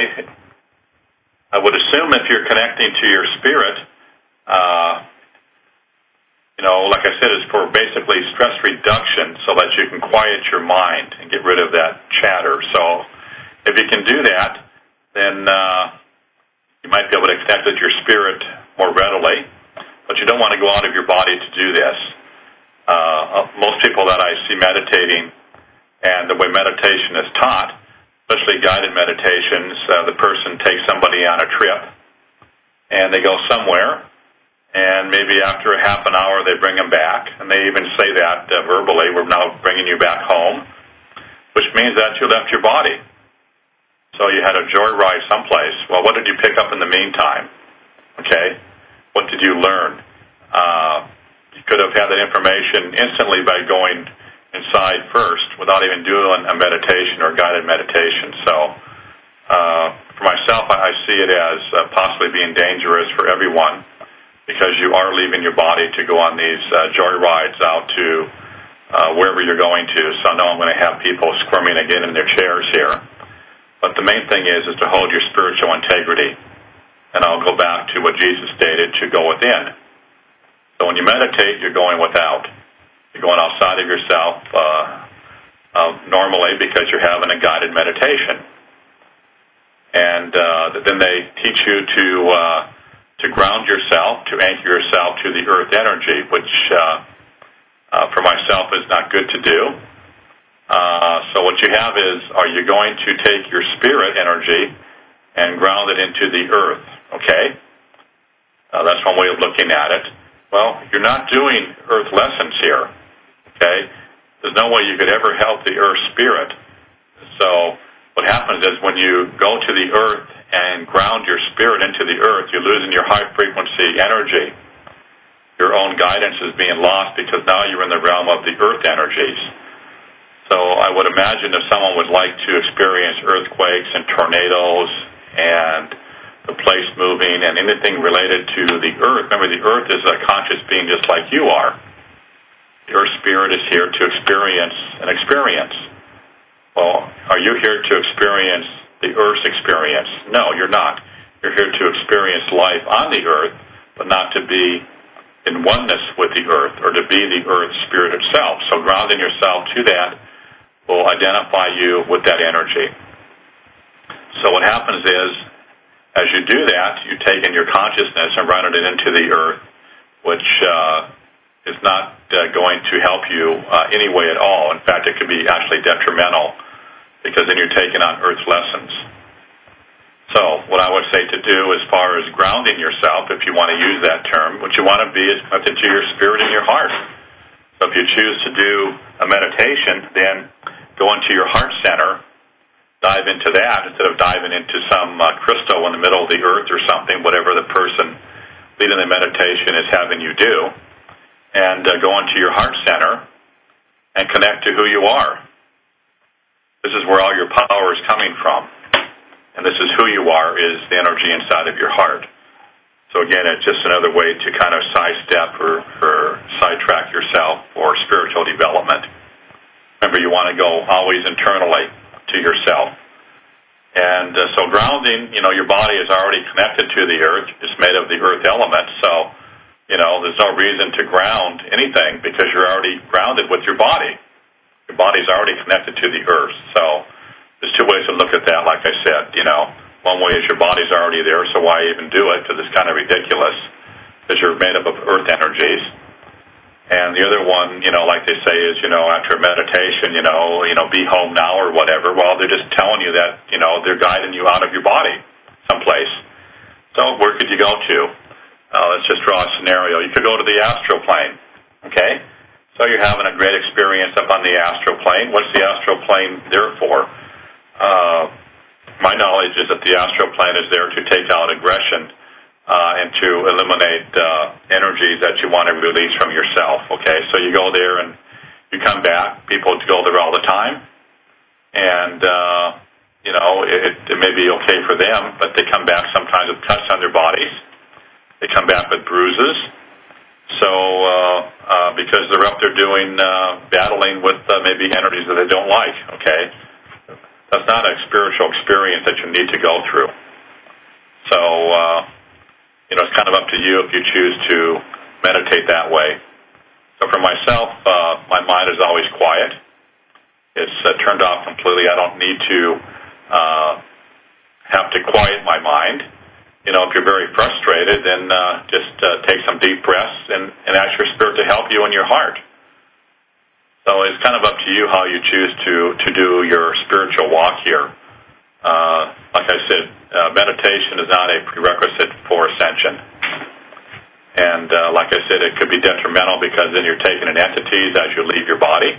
I would assume if you're connecting to your spirit, uh, you know, like I said, it's for basically stress reduction so that you can quiet your mind and get rid of that chatter. So if you can do that, then uh, you might be able to connect with your spirit more readily, but you don't want to go out of your body to do this. Uh, most people that I see meditating and the way meditation is taught, especially guided meditations, uh, the person takes somebody on a trip and they go somewhere, and maybe after a half an hour they bring them back, and they even say that uh, verbally, we're now bringing you back home, which means that you left your body. So you had a joyride someplace. Well, what did you pick up in the meantime? Okay? What did you learn? Uh, you could have had that information instantly by going inside first without even doing a meditation or guided meditation. So uh, for myself, I see it as uh, possibly being dangerous for everyone because you are leaving your body to go on these uh, joyrides out to uh, wherever you're going to. So I know I'm going to have people squirming again in their chairs here. But the main thing is, is to hold your spiritual integrity. And I'll go back to what Jesus stated, to go within. So when you meditate, you're going without. You're going outside of yourself uh, uh, normally because you're having a guided meditation. And uh, then they teach you to uh, to ground yourself, to anchor yourself to the earth energy, which uh, uh, for myself is not good to do. Uh, so what you have is, are you going to take your spirit energy and ground it into the earth? Okay? Uh, that's one way of looking at it. Well, you're not doing earth lessons here. Okay? There's no way you could ever help the earth spirit. So what happens is when you go to the earth and ground your spirit into the earth, you're losing your high-frequency energy. Your own guidance is being lost because now you're in the realm of the earth energies. So I would imagine if someone would like to experience earthquakes and tornadoes and the place moving and anything related to the earth, remember the earth is a conscious being just like you are. Your spirit is here to experience an experience. Well, are you here to experience the earth's experience? No, you're not. You're here to experience life on the earth, but not to be in oneness with the earth or to be the earth spirit itself. So grounding yourself to that will identify you with that energy. So what happens is, as you do that, you take in your consciousness and run it into the earth, which uh, is not uh, going to help you uh, any way at all. In fact, it could be actually detrimental because then you're taking on earth lessons. So what I would say to do as far as grounding yourself, if you want to use that term, what you want to be is connected to your spirit and your heart. So if you choose to do a meditation, then go into your heart center, dive into that instead of diving into some uh, crystal in the middle of the earth or something, whatever the person leading the meditation is having you do, and uh, go into your heart center and connect to who you are. This is where all your power is coming from. And this is who you are, is the energy inside of your heart. So again, it's just another way to kind of sidestep or, or sidetrack yourself for spiritual development. Remember, you want to go always internally to yourself. And uh, so grounding, you know, your body is already connected to the earth. It's made of the earth element. So, you know, there's no reason to ground anything because you're already grounded with your body. Your body's already connected to the earth. So there's two ways to look at that, like I said. You know, one way is your body's already there, so why even do it? Because it's kind of ridiculous because you're made up of earth energies. And the other one, you know, like they say is, you know, after meditation, you know, you know, be home now or whatever. Well, they're just telling you that, you know, they're guiding you out of your body someplace. So where could you go to? Uh, let's just draw a scenario. You could go to the astral plane, okay? So you're having a great experience up on the astral plane. What's the astral plane there for? Uh, my knowledge is that the astral plane is there to take out aggression uh, and to eliminate uh, energy that you want to release from yourself. Okay, so you go there and you come back, people go there all the time, and, uh, you know, it, it may be okay for them, but they come back sometimes with cuts on their bodies. They come back with bruises. So, uh, uh, because they're up there doing, uh, battling with uh, maybe energies that they don't like, okay? That's not a spiritual experience that you need to go through. So, uh, you know, it's kind of up to you if you choose to meditate that way. So for myself, uh, my mind is always quiet. It's uh, turned off completely. I don't need to uh, have to quiet my mind. You know, if you're very frustrated, then uh, just uh, take some deep breaths and, and ask your spirit to help you in your heart. So it's kind of up to you how you choose to, to do your spiritual walk here. Uh, like I said, uh, meditation is not a prerequisite for ascension. And uh, like I said, it could be detrimental because then you're taking in entities as you leave your body.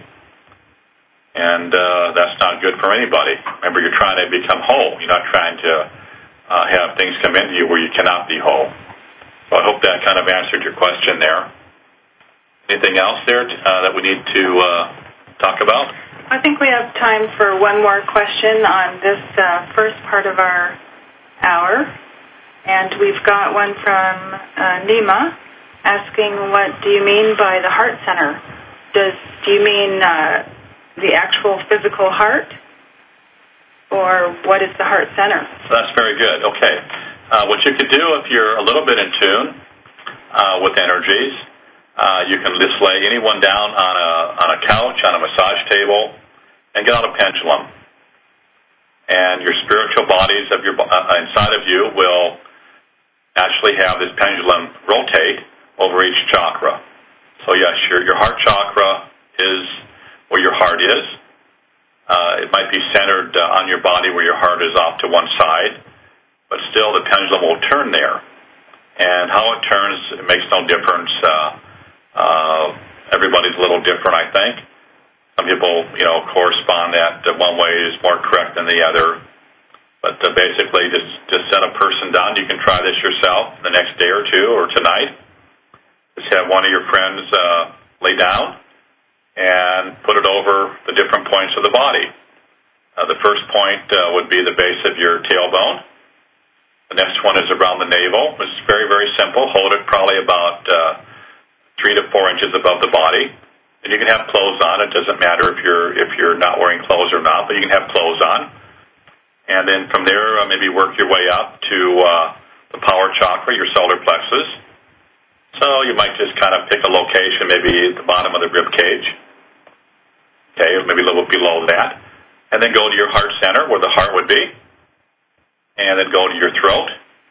And uh, that's not good for anybody. Remember, you're trying to become whole. You're not trying to uh, have things come into you where you cannot be whole. So I hope that kind of answered your question there. Anything else there uh, that we need to uh, talk about? I think we have time for one more question on this uh, first part of our hour. And we've got one from uh, Nima asking, what do you mean by the heart center? Does Do you mean uh, the actual physical heart? Or what is the heart center? So that's very good. Okay. Uh, what you could do if you're a little bit in tune uh, with energies, uh, you can just lay anyone down on a on a couch, on a massage table, and get out a pendulum. And your spiritual bodies of your uh, inside of you will actually have this pendulum rotate over each chakra. So yes, your your heart chakra is where your heart is. Uh, it might be centered uh, on your body where your heart is off to one side, but still the pendulum will turn there. And how it turns, it makes no difference. Uh, uh, everybody's a little different, I think. Some people, you know, correspond that uh, one way is more correct than the other. But uh, basically, just, just set a person down. You can try this yourself the next day or two or tonight. Just have one of your friends uh, lay down and put it over the different points of the body. Uh, the first point uh, would be the base of your tailbone. The next one is around the navel. It's very, very simple. Hold it probably about uh, three to four inches above the body. And you can have clothes on. It doesn't matter if you're if you're not wearing clothes or not, but you can have clothes on. And then from there, uh, maybe work your way up to uh, the power chakra, your solar plexus. So you might just kind of pick a location, maybe at the bottom of the rib cage. Okay, or maybe a little below that. And then go to your heart center, where the heart would be. And then go to your throat.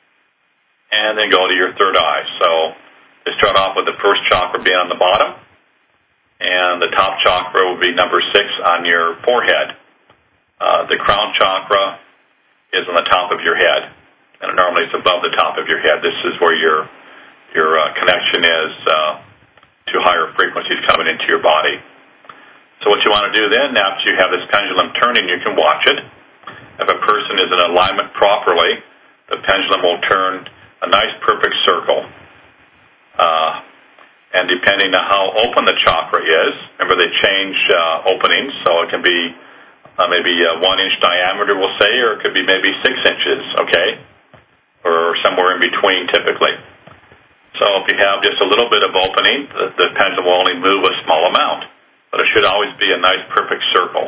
And then go to your third eye. So you start off with the first chakra being on the bottom. And the top chakra will be number six on your forehead. Uh, the crown chakra is on the top of your head, and normally it's above the top of your head. This is where your your uh, connection is uh, to higher frequencies coming into your body. So what you want to do then, after you have this pendulum turning, you can watch it. If a person is in alignment properly, the pendulum will turn a nice perfect circle. Uh, and depending on how open the chakra is, remember they change uh, openings, so it can be Uh, maybe uh, one inch diameter, we'll say, or it could be maybe six inches, okay, or somewhere in between typically. So if you have just a little bit of opening, the, the pendulum will only move a small amount, but it should always be a nice perfect circle.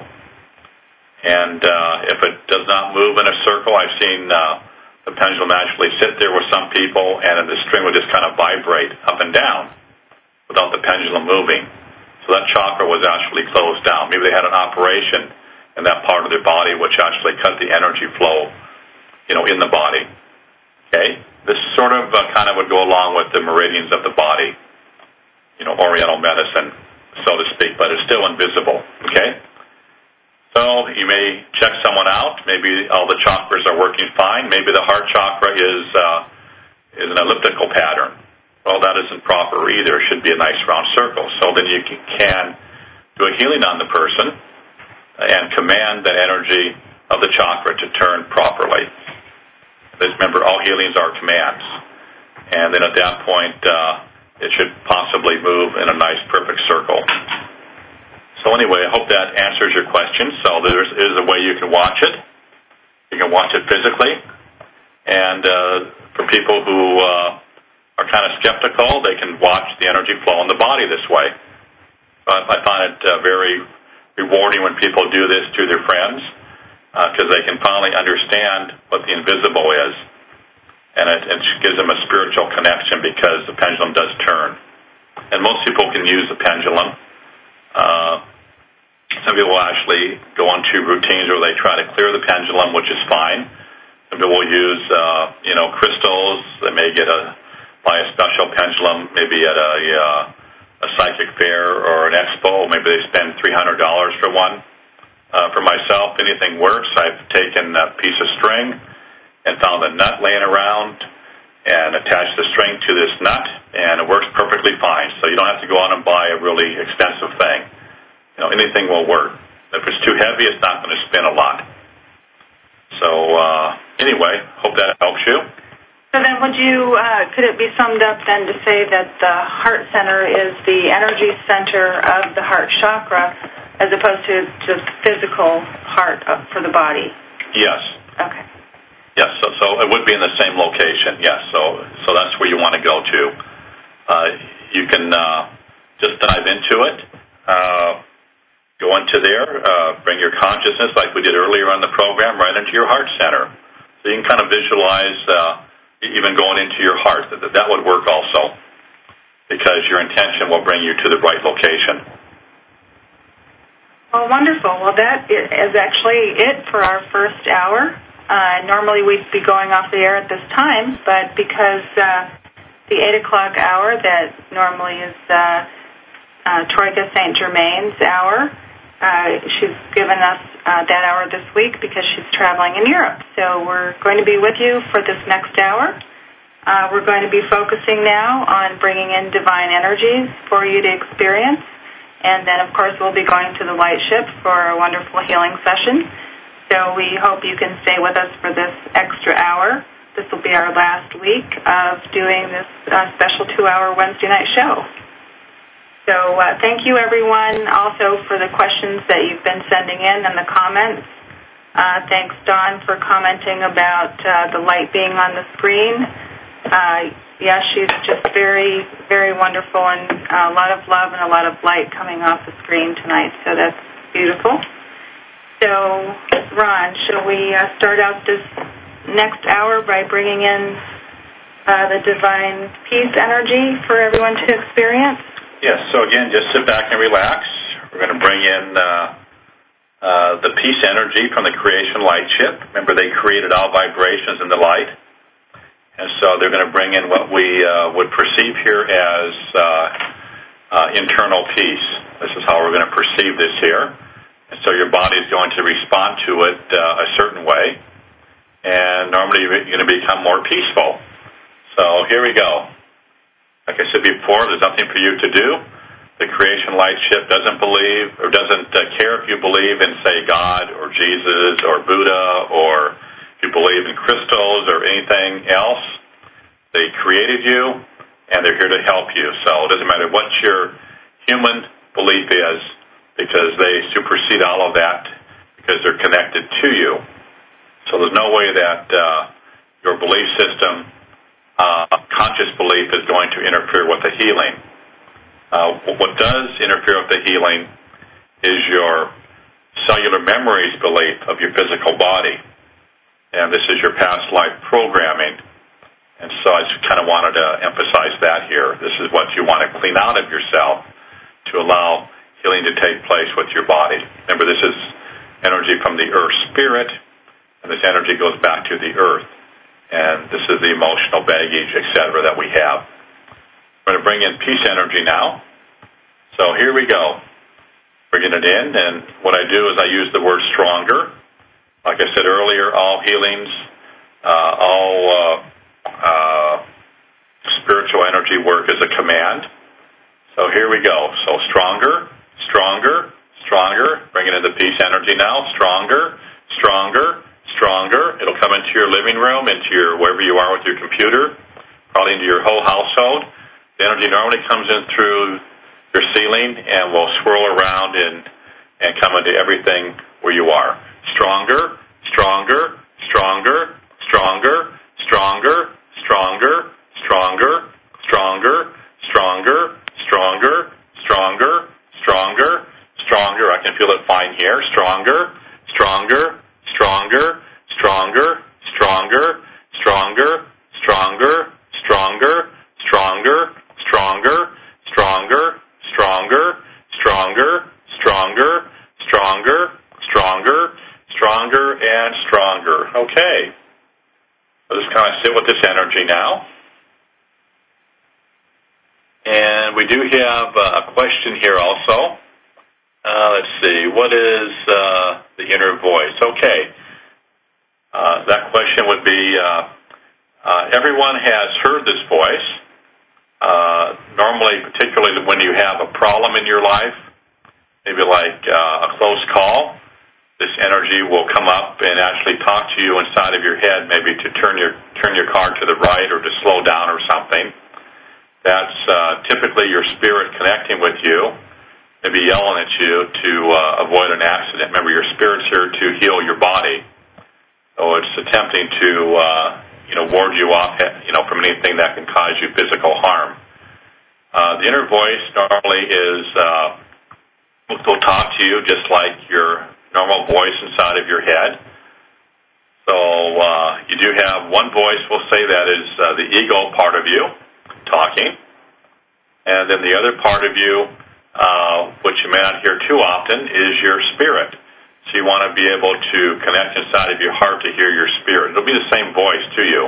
And uh, if it does not move in a circle, I've seen uh, the pendulum actually sit there with some people, and the string would just kind of vibrate up and down without the pendulum moving. So that chakra was actually closed down. Maybe they had an operation in that part of their body, which actually cut the energy flow, you know, in the body. Okay? This sort of uh, kind of would go along with the meridians of the body, you know, Oriental medicine, so to speak, but it's still invisible. Okay? So you may check someone out. Maybe all the chakras are working fine. Maybe the heart chakra is uh, is an elliptical pattern. Well, that isn't proper either. It should be a nice round circle. So then you can do a healing on the person and command the energy of the chakra to turn properly. Just remember, all healings are commands. And then at that point, uh, it should possibly move in a nice, perfect circle. So anyway, I hope that answers your question. So there is a way you can watch it. You can watch it physically. And uh, for people who uh, are kind of skeptical, they can watch the energy flow in the body this way. But I find it uh, very rewarding when people do this to their friends because uh, they can finally understand what the invisible is. And it, it gives them a spiritual connection because the pendulum does turn. And most people can use the pendulum. Uh, some people will actually go into routines where they try to clear the pendulum, which is fine. Some people will use, uh, you know, crystals. They may get a buy a special pendulum, maybe at a, uh, a psychic fair or an expo. Maybe they spend three hundred dollars for one. Uh, for myself, anything works. I've taken a piece of string and found a nut laying around and attached the string to this nut, and it works perfectly fine. So you don't have to go out and buy a really expensive thing. You know, anything will work. If it's too heavy, it's not going to spin a lot. So uh, anyway, hope that helps you. So then would you, uh, could it be summed up then to say that the heart center is the energy center of the heart chakra as opposed to just physical heart for the body? Yes. Okay. Yes, so, so it would be in the same location, yes. So so that's where you want to go to. Uh, you can uh, just dive into it, uh, go into there, uh, bring your consciousness, like we did earlier on the program, right into your heart center. So you can kind of visualize uh, even going into your heart. That, that would work also because your intention will bring you to the right location. Well, wonderful. Well, that is actually it for our first hour. Uh, normally we'd be going off the air at this time, but because uh, the eight o'clock hour that normally is uh, uh, Troika Saint Germain's hour, uh, she's given us uh, that hour this week because she's traveling in Europe. So we're going to be with you for this next hour. Uh, we're going to be focusing now on bringing in divine energies for you to experience. And then, of course, we'll be going to the light ship for a wonderful healing session. So we hope you can stay with us for this extra hour. This will be our last week of doing this uh, special two-hour Wednesday night show. So uh, thank you, everyone, also for the questions that you've been sending in and the comments. Uh, thanks, Dawn, for commenting about uh, the light being on the screen. Uh, yes, she's just very, very wonderful, and a lot of love and a lot of light coming off the screen tonight. So that's beautiful. So, Ron, shall we uh, start out this next hour by bringing in uh, the divine peace energy for everyone to experience? Yes, so again, just sit back and relax. We're going to bring in uh, uh, the peace energy from the creation light ship. Remember, they created all vibrations in the light. And so they're going to bring in what we uh, would perceive here as uh, uh, internal peace. This is how we're going to perceive this here. And so your body is going to respond to it uh, a certain way, and normally you're going to become more peaceful. So here we go. Like I said before, there's nothing for you to do. The creation light ship doesn't believe or doesn't uh, care if you believe in, say, God or Jesus or Buddha, or if you believe in crystals or anything else. They created you, and they're here to help you. So it doesn't matter what your human belief is, because they supersede all of that because they're connected to you. So there's no way that uh, your belief system, uh, conscious belief, is going to interfere with the healing. Uh, what does interfere with the healing is your cellular memories belief of your physical body. And this is your past life programming. And so I just kind of wanted to emphasize that here. This is what you want to clean out of yourself to allow healing to take place with your body. Remember, this is energy from the earth spirit, and this energy goes back to the earth. And this is the emotional baggage, et cetera, that we have. We're going to bring in peace energy now. So here we go. Bringing it in, and what I do is I use the word stronger. Like I said earlier, all healings, uh, all uh, uh, spiritual energy work is a command. So here we go. So stronger. Stronger, stronger, bringing in the peace energy now, stronger, stronger, stronger. It'll come into your living room, into your wherever you are with your computer, probably into your whole household. The energy normally comes in through your ceiling, and will swirl around and, and come into everything where you are. Stronger, stronger, stronger, stronger, stronger, stronger, stronger, stronger, stronger, stronger, stronger, stronger, stronger. I can feel it fine here. Stronger, stronger, stronger, stronger, stronger, stronger, stronger, stronger, stronger, stronger, stronger, stronger, stronger, stronger, stronger, stronger, stronger, and stronger. Okay. I'll just kind of sit with this energy now. And we do have a question here also. Uh, let's see. What is uh, the inner voice? Okay. Uh, that question would be, uh, uh, everyone has heard this voice. Uh, normally, particularly when you have a problem in your life, maybe like uh, a close call, this energy will come up and actually talk to you inside of your head, maybe to turn your turn your car to the right or to slow down or something. That's uh, typically your spirit connecting with you, maybe yelling at you to uh, avoid an accident. Remember, your spirit's here to heal your body. So it's attempting to, uh, you know, ward you off, you know, from anything that can cause you physical harm. Uh, the inner voice normally is, uh, will talk to you just like your normal voice inside of your head. So uh, you do have one voice, we'll say that is uh, the ego part of you talking. And then the other part of you, uh, which you may not hear too often, is your spirit. So you want to be able to connect inside of your heart to hear your spirit. It'll be the same voice to you.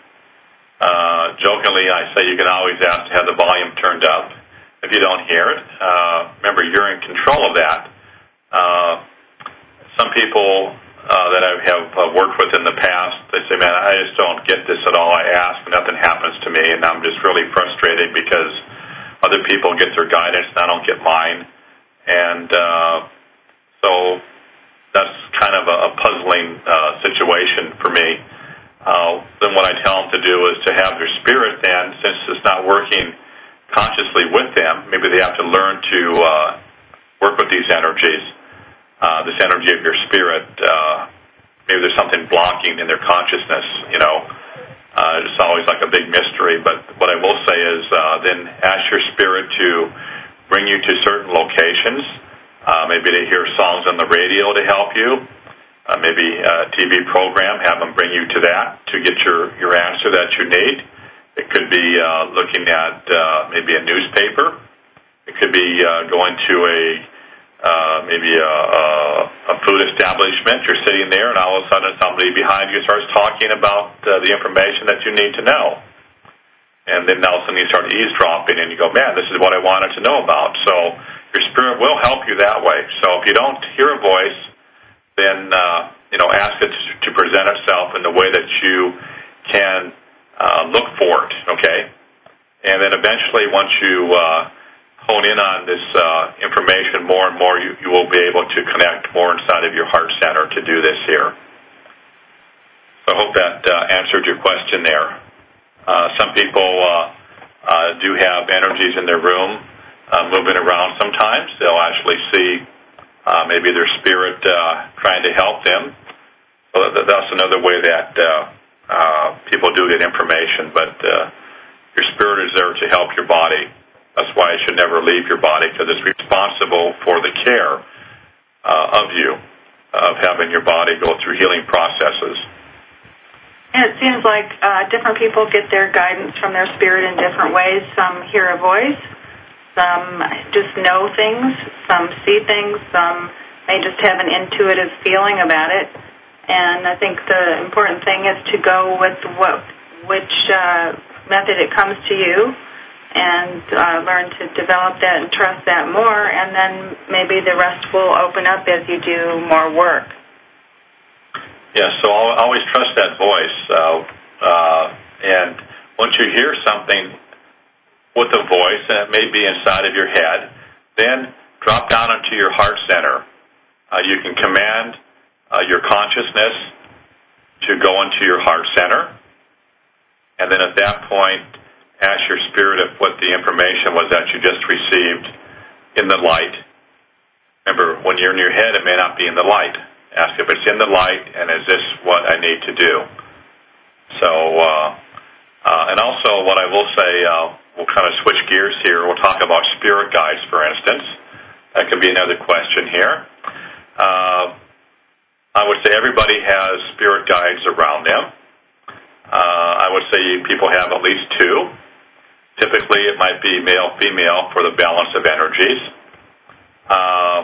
Uh, jokingly, I say you can always ask to have the volume turned up if you don't hear it. Uh, remember, you're in control of that. Uh, some people uh, that I have uh, worked with in the past, they say, man, I just don't get this at all. I ask, and nothing happens to me, and I'm just really frustrated because other people get their guidance, and I don't get mine. And uh, so that's kind of a, a puzzling uh, situation for me. Uh, then what I tell them to do is to have their spirit then, since it's not working consciously with them, maybe they have to learn to uh, work with these energies, uh, this energy of your spirit. Uh, maybe there's something blocking in their consciousness, you know. Uh, it's always like a big mystery, but what I will say is uh, then ask your spirit to bring you to certain locations, uh, maybe to hear songs on the radio to help you. Uh, maybe a T V program, have them bring you to that to get your, your answer that you need. It could be uh, looking at uh, maybe a newspaper. It could be uh, going to a uh, maybe a, a, a food establishment. You're sitting there, and all of a sudden somebody behind you starts talking about uh, the information that you need to know. And then all of a sudden you start eavesdropping, and you go, man, this is what I wanted to know about. So your spirit will help you that way. So if you don't hear a voice, then, uh, you know, ask it to present itself in the way that you can uh, look for it, okay? And then eventually, once you uh, hone in on this uh, information more and more, you, you will be able to connect more inside of your heart center to do this here. So I hope that uh, answered your question there. Uh, some people uh, uh, do have energies in their room uh, moving around sometimes. They'll actually see Uh, maybe their spirit uh, trying to help them. So that's another way that uh, uh, people do get information. But uh, your spirit is there to help your body. That's why it should never leave your body, because it's responsible for the care uh, of you, of having your body go through healing processes. And it seems like uh, different people get their guidance from their spirit in different ways. Some hear a voice. Some just know things, some see things, some may just have an intuitive feeling about it. And I think the important thing is to go with what, which uh, method it comes to you, and uh, learn to develop that and trust that more, and then maybe the rest will open up as you do more work. Yeah, so I'll always trust that voice. Uh, uh, and once you hear something with a voice, and it may be inside of your head, then drop down into your heart center. Uh, you can command uh, your consciousness to go into your heart center, and then at that point, ask your spirit if what the information was that you just received in the light. Remember, when you're in your head, it may not be in the light. Ask if it's in the light, and is this what I need to do? So, uh, uh, and also what I will say, uh, we'll kind of switch gears here. We'll talk about spirit guides, for instance. That could be another question here. Uh, I would say everybody has spirit guides around them. Uh, I would say people have at least two. Typically, it might be male, female for the balance of energies. Uh,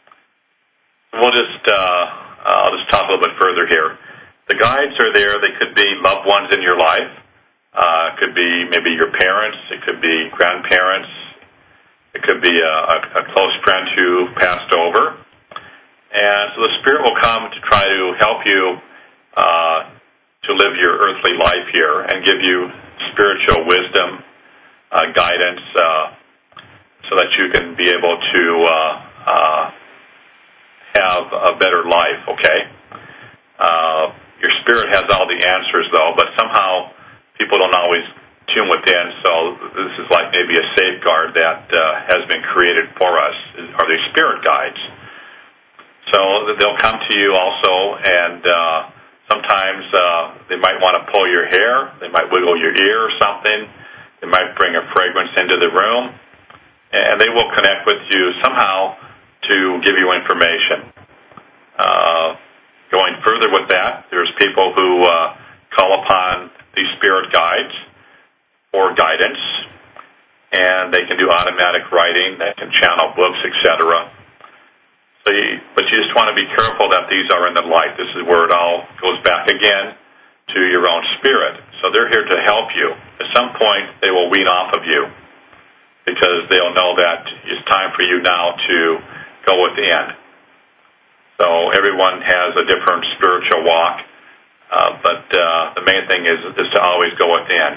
we'll just, uh, I'll just talk a little bit further here. The guides are there. They could be loved ones in your life. Uh, it could be maybe your parents. It could be grandparents. It could be a, a, a close friend who passed over. And so the Spirit will come to try to help you uh, to live your earthly life here and give you spiritual wisdom, uh, guidance, uh, so that you can be able to uh, uh, have a better life, okay? Uh, your spirit has all the answers, though, but somehow people don't always tune within, so this is like maybe a safeguard that uh, has been created for us, are these spirit guides. So they'll come to you also, and uh, sometimes uh, they might want to pull your hair, they might wiggle your ear or something, they might bring a fragrance into the room, and they will connect with you somehow to give you information. Uh, going further with that, there's people who uh, call upon these spirit guides for guidance, and they can do automatic writing, they can channel books, et cetera. So you, but you just want to be careful that these are in the light. This is where it all goes back again to your own spirit. So they're here to help you. At some point, they will wean off of you, because they'll know that it's time for you now to go within. So everyone has a different spiritual walk, uh, but uh, the main thing is, is to always go within.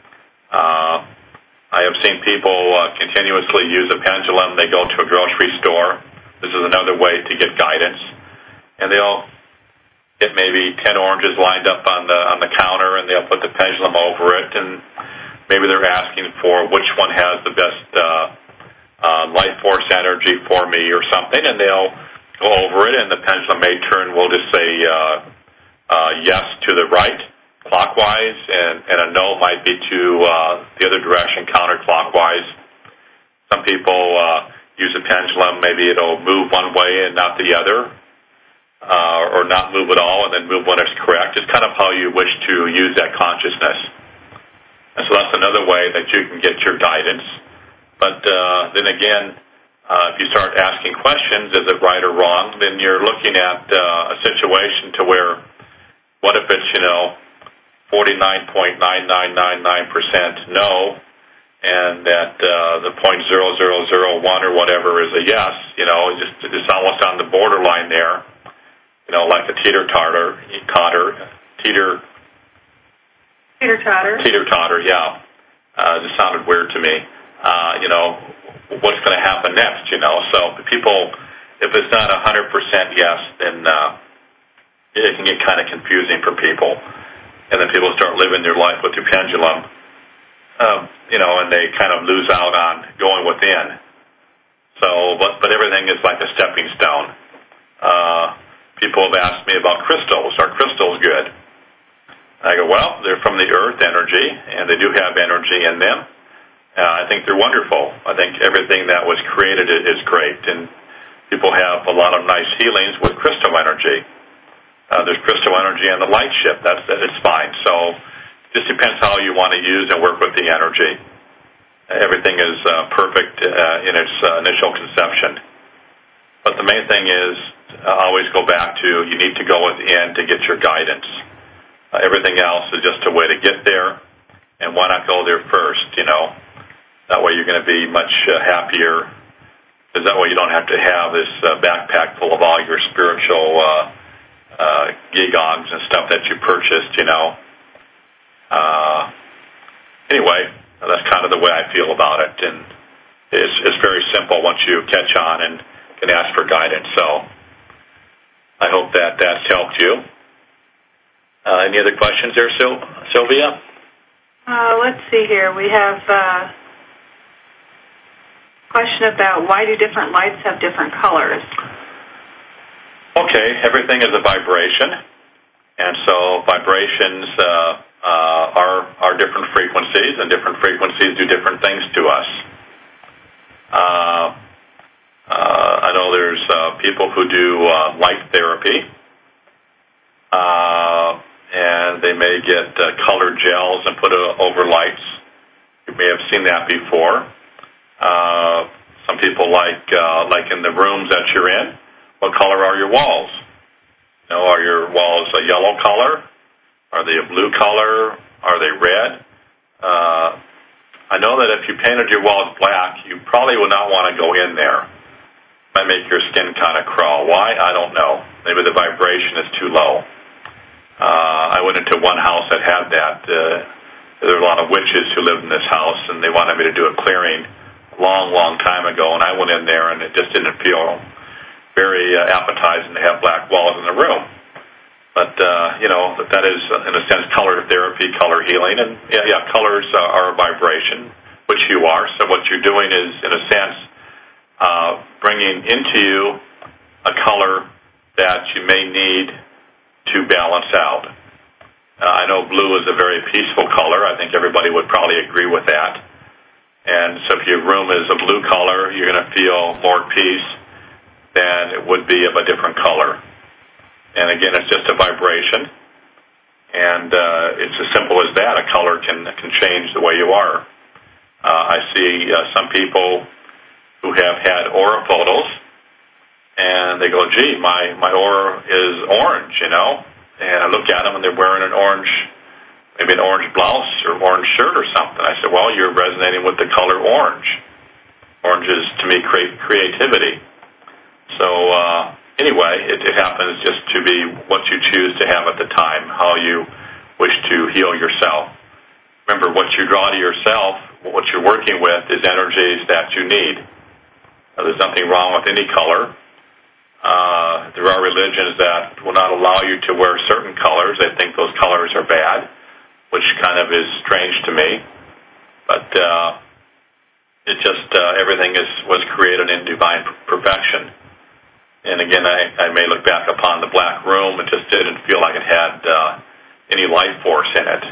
Uh, I have seen people uh, continuously use a pendulum. They go to a grocery store. This is another way to get guidance. And they'll get maybe ten oranges lined up on the on the counter, and they'll put the pendulum over it, and maybe they're asking for which one has the best uh, uh, life force energy for me or something, and they'll go over it, and the pendulum may turn, we'll just say uh, uh, yes to the right, clockwise, and, and a no might be to uh, the other direction, counterclockwise. Some people uh, use a pendulum, maybe it'll move one way and not the other, uh, or not move at all and then move when it's correct. It's kind of how you wish to use that consciousness. And so that's another way that you can get your guidance. But uh, then again, uh, if you start asking questions, is it right or wrong, then you're looking at uh, a situation to where, what if it's, you know, forty-nine point nine nine nine nine percent no, and that uh, the point zero zero zero one or whatever is a yes, you know, it's just it's almost on the borderline there, you know, like a teeter-totter, totter, teeter, Teeter-totter. Teeter-totter, yeah. Uh, it just sounded weird to me. Uh, you know, what's going to happen next, you know? So people, if it's not one hundred percent yes, then uh, it can get kind of confusing for people. And then people start living their life with the pendulum, um, you know, and they kind of lose out on going within. So, but, but everything is like a stepping stone. Uh, people have asked me about crystals. Are crystals good? I go, well, they're from the earth energy, and they do have energy in them. Uh, I think they're wonderful. I think everything that was created is great, and people have a lot of nice healings with crystal energy. Uh, there's crystal energy on the light ship. That's it's fine. So it just depends how you want to use and work with the energy. Everything is uh, perfect uh, in its uh, initial conception. But the main thing is uh, always go back to you need to go within to get your guidance. Uh, everything else is just a way to get there, and why not go there first, you know? That way you're going to be much uh, happier, because that way you don't have to have this uh, backpack full of all your spiritual uh, uh, gigogs and stuff that you purchased, you know. Uh, anyway, that's kind of the way I feel about it, and it's, it's very simple once you catch on and can ask for guidance. So I hope that that's helped you. Uh, any other questions there, Sil- Sylvia? Uh, let's see here. We have uh, question about why do different lights have different colors? Okay, everything is a vibration, and so vibrations uh, uh, are, are different frequencies, and different frequencies do different things to us. Uh, uh, I know there's uh, people who do uh, light therapy, uh, and they may get uh, colored gels and put it over lights. You may have seen that before. Uh, some people like, uh, like in the rooms that you're in, what color are your walls? You know, are your walls a yellow color? Are they a blue color? Are they red? Uh, I know that if you painted your walls black, you probably would not want to go in there. It might make your skin kind of crawl. Why? I don't know. Maybe the vibration is too low. Uh, I went into one house that had that. Uh, there were a lot of witches who lived in this house, and they wanted me to do a clearing a long, long time ago, and I went in there, and it just didn't feel very uh, appetizing to have black walls in the room. But, uh, you know, that is, uh, in a sense, color therapy, color healing. And, yeah, yeah colors uh, are a vibration, which you are. So what you're doing is, in a sense, uh, bringing into you a color that you may need to balance out. Uh, I know blue is a very peaceful color. I think everybody would probably agree with that. And so if your room is a blue color, you're going to feel more peace than it would be of a different color. And again, it's just a vibration, and uh, it's as simple as that. A color can can change the way you are. Uh, I see uh, some people who have had aura photos, and they go, gee, my, my aura is orange, you know? And I look at them, and they're wearing an orange, maybe an orange blouse or orange shirt or something. I said, well, you're resonating with the color orange. Orange is, to me, create creativity. So, uh, anyway, it, it happens just to be what you choose to have at the time, how you wish to heal yourself. Remember, what you draw to yourself, what you're working with, is energies that you need. Now, there's nothing wrong with any color. Uh, there are religions that will not allow you to wear certain colors. They think those colors are bad, which kind of is strange to me. But uh, it just, uh, everything is was created in divine perfection. And again, I, I may look back upon the black room. It just didn't feel like it had uh, any life force in it.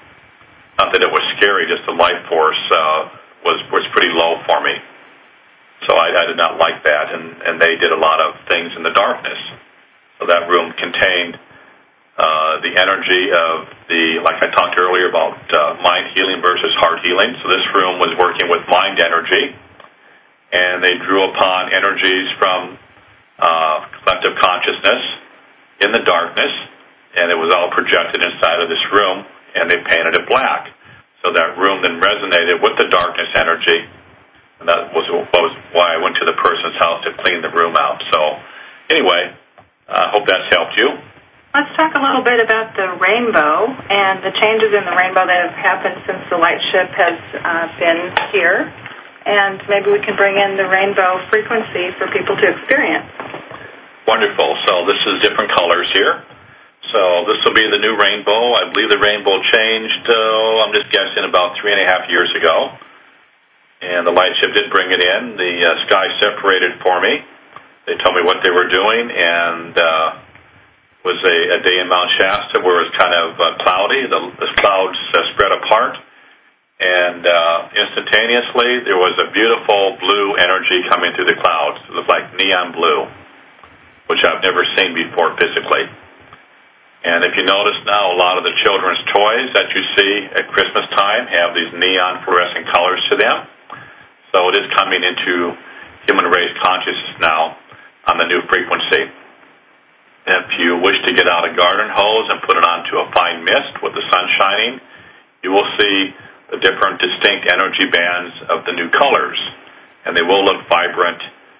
Not that it was scary, just the life force uh, was was pretty low for me. So I, I did not like that, and, and they did a lot of things in the darkness. So that room contained uh, the energy of the, like I talked earlier about uh, mind healing versus heart healing. So this room was working with mind energy, and they drew upon energies from Uh, collective consciousness in the darkness, and it was all projected inside of this room, and they painted it black. So that room then resonated with the darkness energy, and that was, was why I went to the person's house to clean the room out. So anyway, I uh, hope that's helped you. Let's talk a little bit about the rainbow and the changes in the rainbow that have happened since the light ship has uh, been here. And maybe we can bring in the rainbow frequency for people to experience. Wonderful. So this is different colors here. So this will be the new rainbow. I believe the rainbow changed, oh, I'm just guessing, about three and a half years ago. And the light ship did bring it in. The uh, sky separated for me. They told me what they were doing, and uh, was a, a day in Mount Shasta where it was kind of uh, cloudy. The, the clouds uh, spread apart. And uh, instantaneously, there was a beautiful blue energy coming through the clouds. It looked like neon blue, which I've never seen before physically. And if you notice now, a lot of the children's toys that you see at Christmas time have these neon fluorescent colors to them. So it is coming into human race consciousness now on the new frequency. If you wish to get out a garden hose and put it onto a fine mist with the sun shining, you will see the different distinct energy bands of the new colors, and they will look vibrant,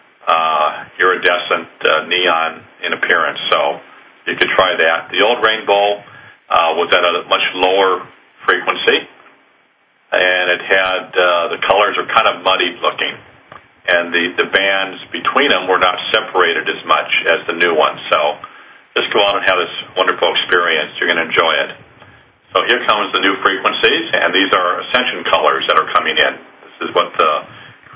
uh, iridescent, uh, neon in appearance. So you could try that. The old rainbow uh, was at a much lower frequency, and it had uh, the colors are kind of muddied looking, and the, the bands between them were not separated as much as the new ones. So just go out and have this wonderful experience. You're going to enjoy it. So here comes the new frequencies, and these are ascension colors that are coming in. This is what the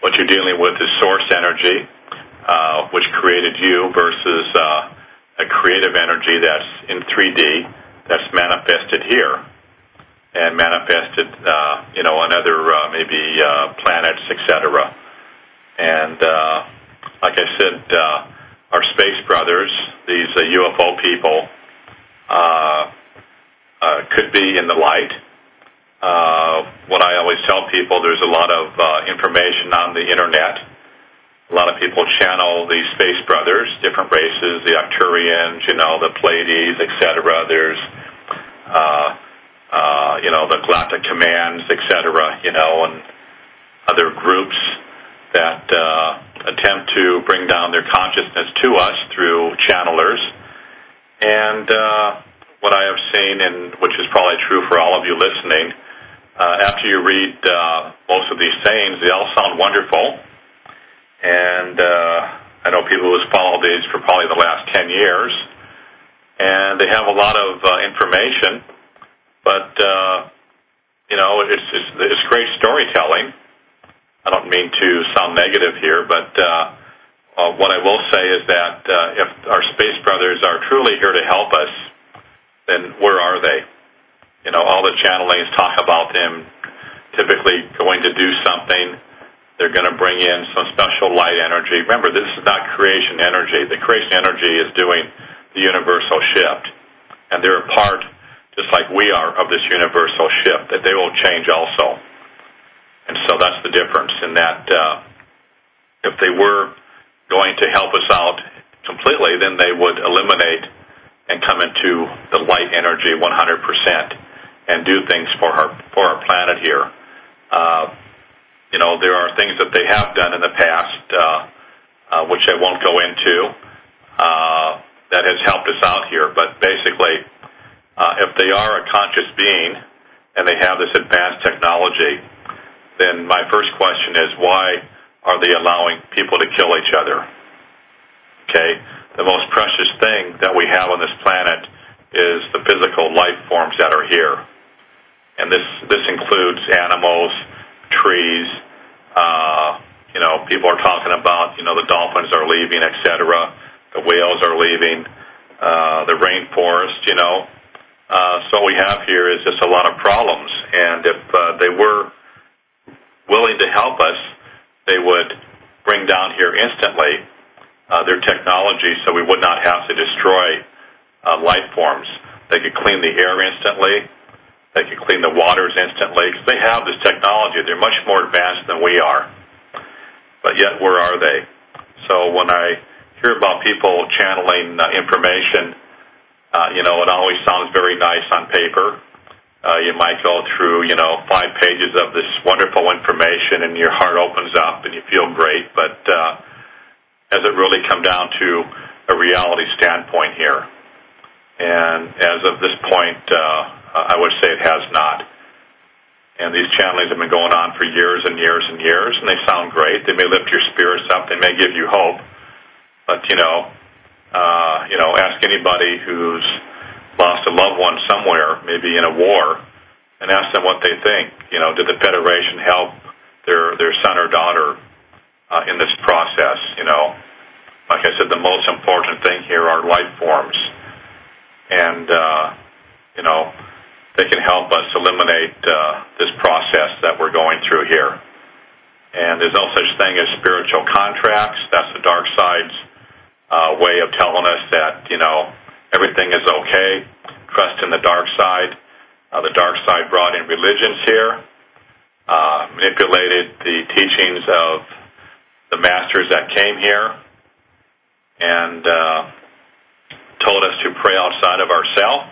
what you're dealing with is source energy, uh, which created you, versus uh, a creative energy that's in three D, that's manifested here and manifested, uh, you know, on other uh, maybe uh, planets, et cetera. And uh, like I said, uh, our space brothers, these uh, U F O people, uh, uh, could be in the light. Uh, what I always tell people, there's a lot of uh, information on the internet. A lot of people channel the space brothers, different races, the Arcturians, you know, the Pleiades, et cetera. There's, uh, uh, you know, the Galactic Commands, et cetera, you know, and other groups that uh, attempt to bring down their consciousness to us through channelers. And uh, what I have seen, and which is probably true for all of you listening, uh, after you read uh, most of these sayings, they all sound wonderful. And uh, I know people who have followed these for probably the last ten years, and they have a lot of uh, information, but, uh, you know, it's, it's, it's great storytelling. I don't mean to sound negative here, but uh, uh, what I will say is that uh, if our space brothers are truly here to help us, then where are they? You know, all the channelings talk about them typically going to do something. They're going to bring in some special light energy. Remember, this is not creation energy. The creation energy is doing the universal shift. And they're a part, just like we are, of this universal shift, that they will change also. And so that's the difference in that uh, if they were going to help us out completely, then they would eliminate and come into the light energy one hundred percent and do things for our, for our planet here. Uh, You know, there are things that they have done in the past, uh, uh, which I won't go into, uh, that has helped us out here. But basically, uh, if they are a conscious being and they have this advanced technology, then my first question is, why are they allowing people to kill each other? Okay? The most precious thing that we have on this planet is the physical life forms that are here. And this, this includes animals, trees, uh, you know, people are talking about, you know, the dolphins are leaving, et cetera. The whales are leaving, uh, the rainforest, you know. Uh, so what we have here is just a lot of problems. And if uh, they were willing to help us, they would bring down here instantly uh, their technology so we would not have to destroy uh, life forms. They could clean the air instantly. They can clean the waters instantly, because they have this technology. They're much more advanced than we are. But yet, where are they? So when I hear about people channeling uh, information, uh, you know, it always sounds very nice on paper. Uh, you might go through, you know, five pages of this wonderful information, and your heart opens up, and you feel great. But uh, has it really come down to a reality standpoint here? And as of this point, uh, I would say it has not. And these channelings have been going on for years and years and years, and they sound great. They may lift your spirits up. They may give you hope. But, you know, uh, you know, ask anybody who's lost a loved one somewhere, maybe in a war, and ask them what they think. You know, did the Federation help their, their son or daughter uh, in this process? You know, like I said, the most important thing here are life forms. And, uh, you know, they can help us eliminate uh, this process that we're going through here. And there's no such thing as spiritual contracts. That's the dark side's uh, way of telling us that, you know, everything is okay. Trust in the dark side. Uh, the dark side brought in religions here, uh, manipulated the teachings of the masters that came here, and uh, told us to pray outside of ourselves.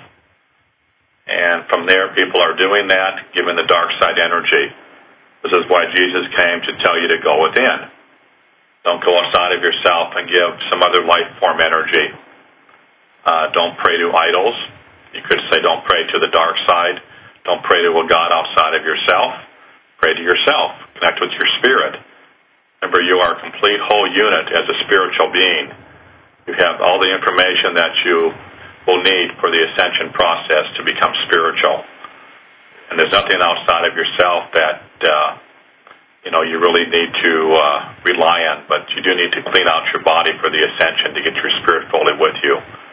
And from there, people are doing that, giving the dark side energy. This is why Jesus came to tell you to go within. Don't go outside of yourself and give some other life form energy. Uh, don't pray to idols. You could say don't pray to the dark side. Don't pray to a God outside of yourself. Pray to yourself. Connect with your spirit. Remember, you are a complete whole unit as a spiritual being. You have all the information that you will need for the ascension process to become spiritual. And there's nothing outside of yourself that uh, you know, you really need to uh, rely on. But you do need to clean out your body for the ascension to get your spirit fully with you.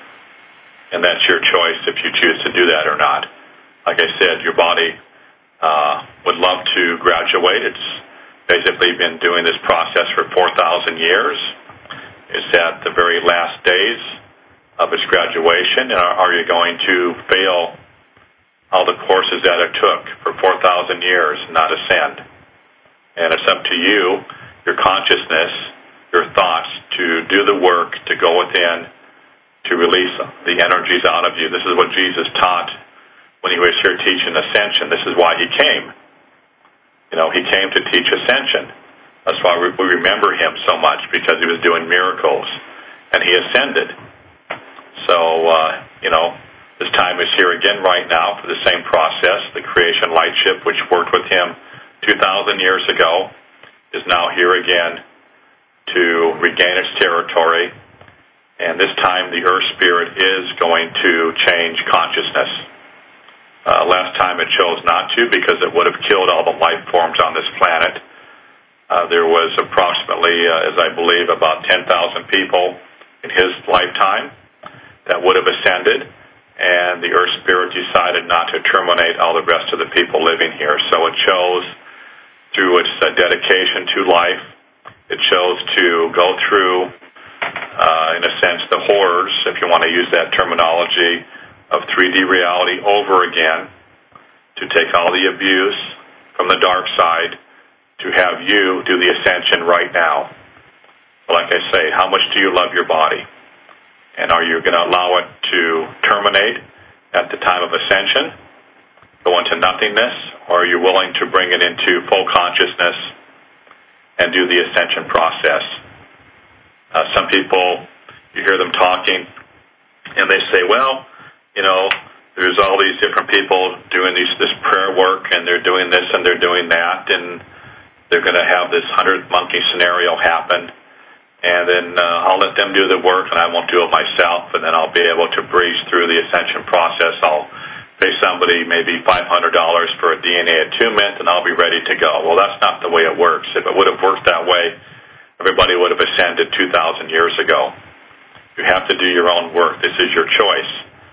And that's your choice if you choose to do that or not. Like I said, your body uh, would love to graduate. It's basically been doing this process for four thousand years. It's at the very last days of its graduation. And are, are you going to fail all the courses that it took for four thousand years and not ascend? And it's up to you, your consciousness, your thoughts, to do the work, to go within, to release the energies out of you. This is what Jesus taught when he was here teaching ascension. This is why he came. You know, he came to teach ascension. That's why we remember him so much, because he was doing miracles. And he ascended. So, uh, you know, this time is here again right now for the same process. The creation light ship, which worked with him two thousand years ago, is now here again to regain its territory. And this time the Earth Spirit is going to change consciousness. Uh, last time it chose not to, because it would have killed all the life forms on this planet. Uh, there was approximately, uh, as I believe, about ten thousand people in his lifetime that would have ascended, and the Earth Spirit decided not to terminate all the rest of the people living here. So it chose, through its uh, dedication to life, it chose to go through, uh, in a sense, the horrors, if you want to use that terminology, of three D reality over again, to take all the abuse from the dark side, to have you do the ascension right now. Like I say, how much do you love your body? And are you going to allow it to terminate at the time of ascension, go into nothingness, or are you willing to bring it into full consciousness and do the ascension process? Uh, some people, you hear them talking, and they say, well, you know, there's all these different people doing these, this prayer work, and they're doing this and they're doing that, and they're going to have this hundred monkey scenario happen. And then uh, I'll let them do the work, and I won't do it myself, and then I'll be able to breeze through the ascension process. I'll pay somebody maybe five hundred dollars for a D N A attunement, and I'll be ready to go. Well, that's not the way it works. If it would have worked that way, everybody would have ascended two thousand years ago. You have to do your own work. This is your choice.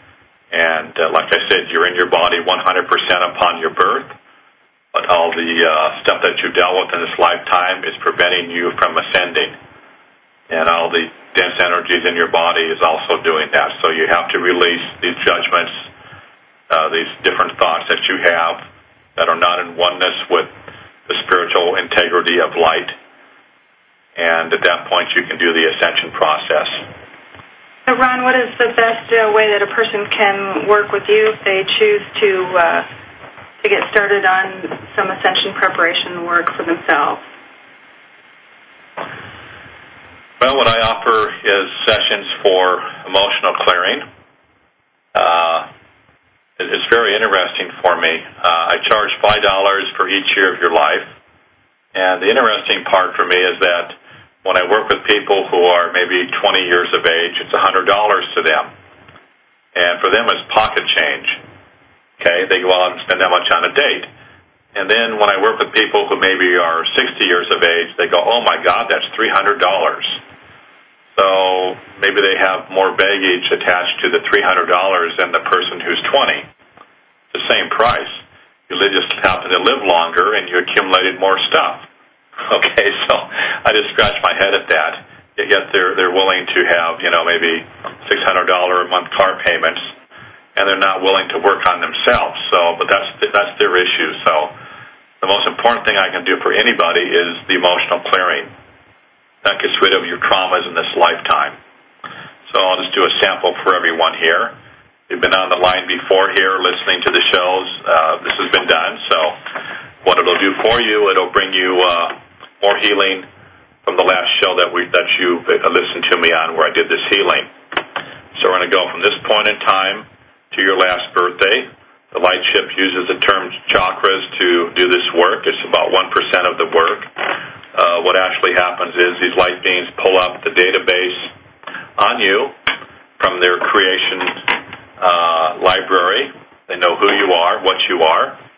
And uh, like I said, you're in your body one hundred percent upon your birth, but all the uh, stuff that you dealt with in this lifetime is preventing you from ascending. And all the dense energies in your body is also doing that. So you have to release these judgments, uh, these different thoughts that you have that are not in oneness with the spiritual integrity of light. And at that point, you can do the ascension process. So, Ron, what is the best uh, way that a person can work with you if they choose to uh, to get started on some ascension preparation work for themselves? Well, what I offer is sessions for emotional clearing. Uh, it's very interesting for me. Uh, I charge five dollars for each year of your life. And the interesting part for me is that when I work with people who are maybe twenty years of age, it's one hundred dollars to them. And for them, it's pocket change. Okay, they go out and spend that much on a date. And then when I work with people who maybe are sixty years of age, they go, oh my God, that's three hundred dollars. So maybe they have more baggage attached to the three hundred dollars than the person who's twenty. It's the same price. You just happen to live longer and you accumulated more stuff. Okay, so I just scratch my head at that. Yet they're they're willing to have, you know, maybe six hundred dollars a month car payments, and they're not willing to work on themselves. So, but that's that's their issue. So the most important thing I can do for anybody is the emotional clearing. That gets rid of your traumas in this lifetime. So I'll just do a sample for everyone here. You've been on the line before here listening to the shows. Uh, this has been done. So what it'll do for you, it'll bring you uh, more healing from the last show that we that you uh, listened to me on where I did this healing. So we're going to go from this point in time to your last birthday. The light ship uses the term chakras to do this work. It's about one percent of the work. Uh, what actually happens is these light beings pull up the database on you from their creation uh, library. They know who you are, what you are,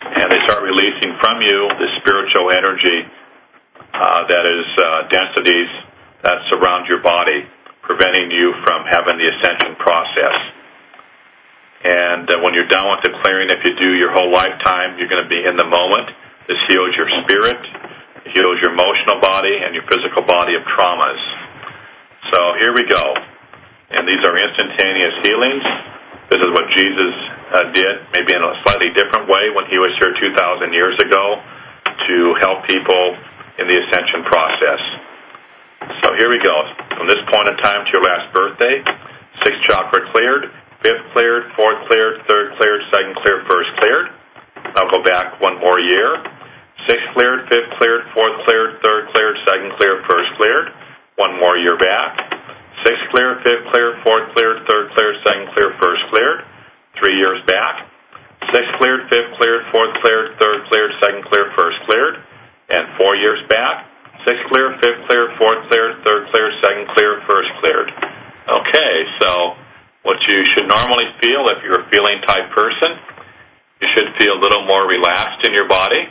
and they start releasing from you the spiritual energy uh, that is uh, densities that surround your body, preventing you from having the ascension process. And uh, when you're done with the clearing, if you do your whole lifetime, you're going to be in the moment. This heals your spirit, it heals your emotional body, and your physical body of traumas. So here we go. And these are instantaneous healings. This is what Jesus uh, did, maybe in a slightly different way when he was here two thousand years ago to help people in the ascension process. So here we go. From this point in time to your last birthday, sixth chakra cleared, fifth cleared, fourth cleared, third cleared, second cleared, first cleared. I'll go back one more year. Sixth cleared, fifth cleared, fourth cleared, third cleared, second cleared, first cleared. One more year back. Sixth cleared, fifth cleared, fourth cleared, third cleared, second cleared, first cleared. Three years back. Sixth cleared, fifth cleared, fourth cleared, third cleared, second cleared, first cleared. And four years back. Sixth cleared, fifth cleared, fourth cleared, third cleared, second cleared, first cleared. Okay, so what you should normally feel if you're a feeling type person, you should feel a little more relaxed in your body.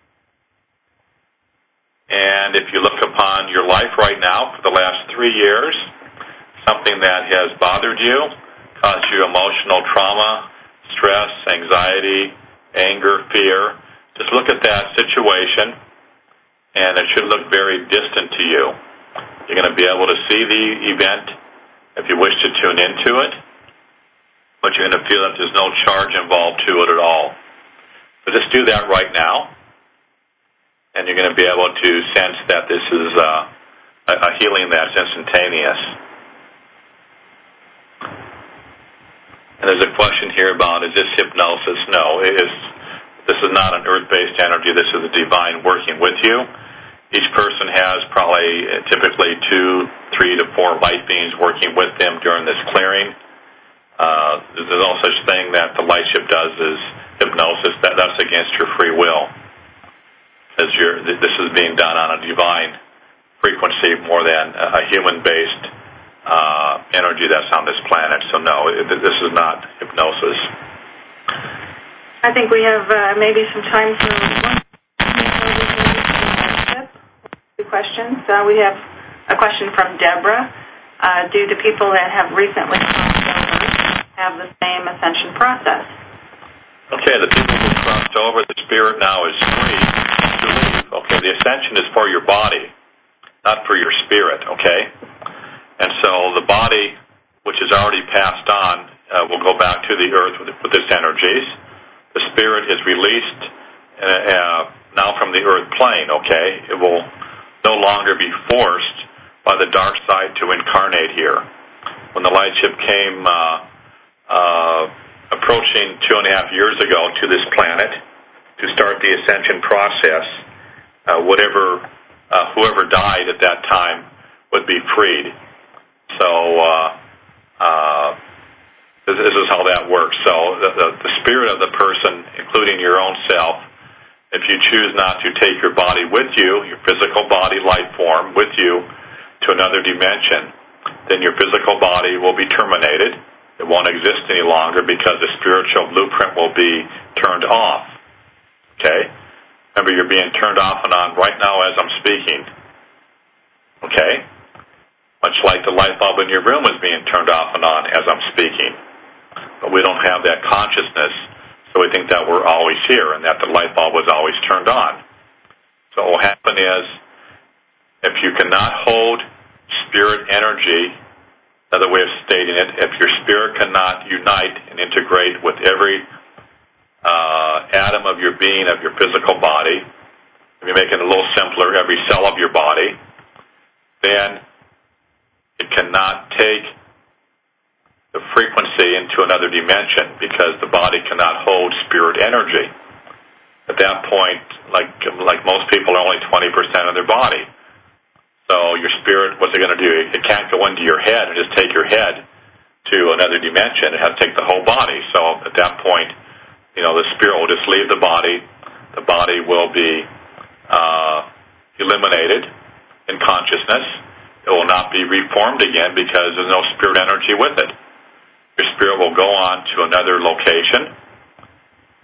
And if you look upon your life right now for the last three years, something that has bothered you, caused you emotional trauma, stress, anxiety, anger, fear, just look at that situation, and it should look very distant to you. You're going to be able to see the event if you wish to tune into it, but you're going to feel that there's no charge involved to it at all. So just do that right now, and you're going to be able to sense that this is uh, a healing that's instantaneous. And there's a question here about, is this hypnosis? No, it is, this is not an earth-based energy. This is a divine working with you. Each person has probably typically two, three to four light beings working with them during this clearing. Uh, there's no such thing that the light ship does is hypnosis. That, that's against your free will. As you're, this is being done on a divine frequency more than a human-based Uh, energy that's on this planet. So no, it, this is not hypnosis. I think we have uh, maybe some time for one two questions. Uh, we have a question from Deborah. Uh, do the people that have recently crossed over have the same ascension process? Okay, the people who crossed over, the spirit now is free to leave. Okay, the ascension is for your body, not for your spirit, okay? And so the body, which is already passed on, uh, will go back to the earth with, with its energies. The spirit is released uh, uh, now from the earth plane, okay? It will no longer be forced by the dark side to incarnate here. When the light ship came uh, uh, approaching two and a half years ago to this planet to start the ascension process, uh, whatever, uh, whoever died at that time would be freed. So uh, uh, this, this is how that works. So the, the, the spirit of the person, including your own self, if you choose not to take your body with you, your physical body, life form, with you to another dimension, then your physical body will be terminated. It won't exist any longer because the spiritual blueprint will be turned off. Okay? Remember, you're being turned off and on right now as I'm speaking. Okay? Much like the light bulb in your room is being turned off and on as I'm speaking. But we don't have that consciousness, so we think that we're always here and that the light bulb was always turned on. So what will happen is, if you cannot hold spirit energy, another way of stating it, if your spirit cannot unite and integrate with every uh, atom of your being, of your physical body, if you make it a little simpler, every cell of your body, then it cannot take the frequency into another dimension because the body cannot hold spirit energy. At that point, like like most people, are only twenty percent of their body. So your spirit, what's it going to do? It can't go into your head and just take your head to another dimension. It has to take the whole body. So at that point, you know, the spirit will just leave the body. The body will be uh, eliminated in consciousness. It will not be reformed again because there's no spirit energy with it. Your spirit will go on to another location,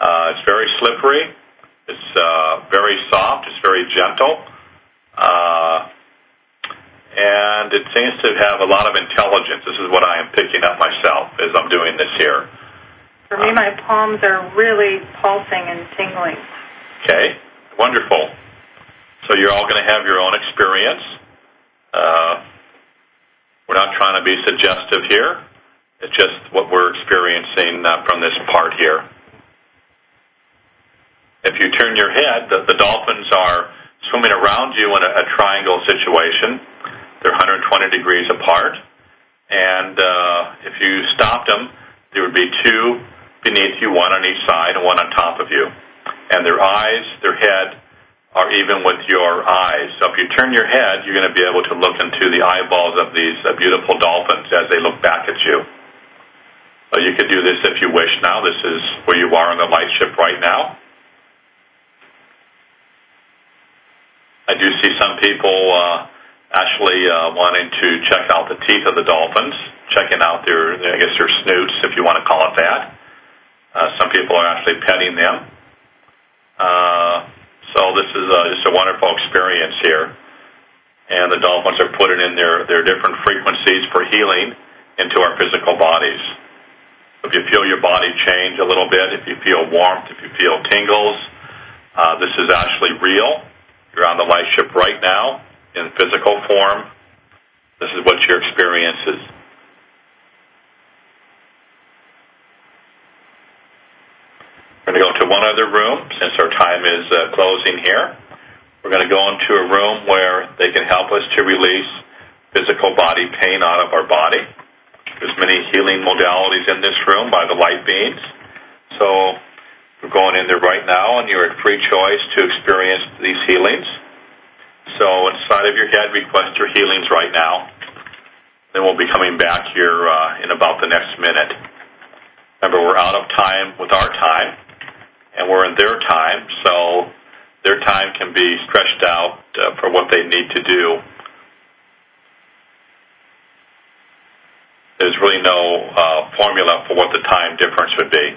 Uh, it's very slippery. It's uh, very soft. It's very gentle. Uh, and it seems to have a lot of intelligence. This is what I am picking up myself as I'm doing this here. For me, my palms are really pulsing and tingling. Okay, wonderful. So you're all going to have your own experience. Uh, we're not trying to be suggestive here. It's just what we're experiencing uh, from this part here. If you turn your head, the, the dolphins are swimming around you in a, a triangle situation. They're one hundred twenty degrees apart. And uh, if you stopped them, there would be two beneath you, one on each side and one on top of you. And their eyes, their head, are even with your eyes. So if you turn your head, you're going to be able to look into the eyeballs of these uh, beautiful dolphins as they look back at you. So you could do this if you wish now. This is where you are on the light ship right now. I do see some people uh, actually uh, wanting to check out the teeth of the dolphins, checking out their, I guess, their snoots, if you want to call it that. Uh, some people are actually petting them. Uh, so this is uh, just a wonderful experience here. And the dolphins are putting in their, their different frequencies for healing into our physical bodies. If you feel your body change a little bit, if you feel warmth, if you feel tingles, uh, this is actually real. You're on the light ship right now in physical form. This is what your experience is. We're going to go to one other room since our time is uh, closing here. We're going to go into a room where they can help us to release physical body pain out of our body. There's many healing modalities in this room by the light beings. So we're going in there right now, and you're at free choice to experience these healings. So inside of your head, request your healings right now. Then we'll be coming back here uh, in about the next minute. Remember, we're out of time with our time, and we're in their time, so their time can be stretched out uh, for what they need to do. There's really no uh, formula for what the time difference would be.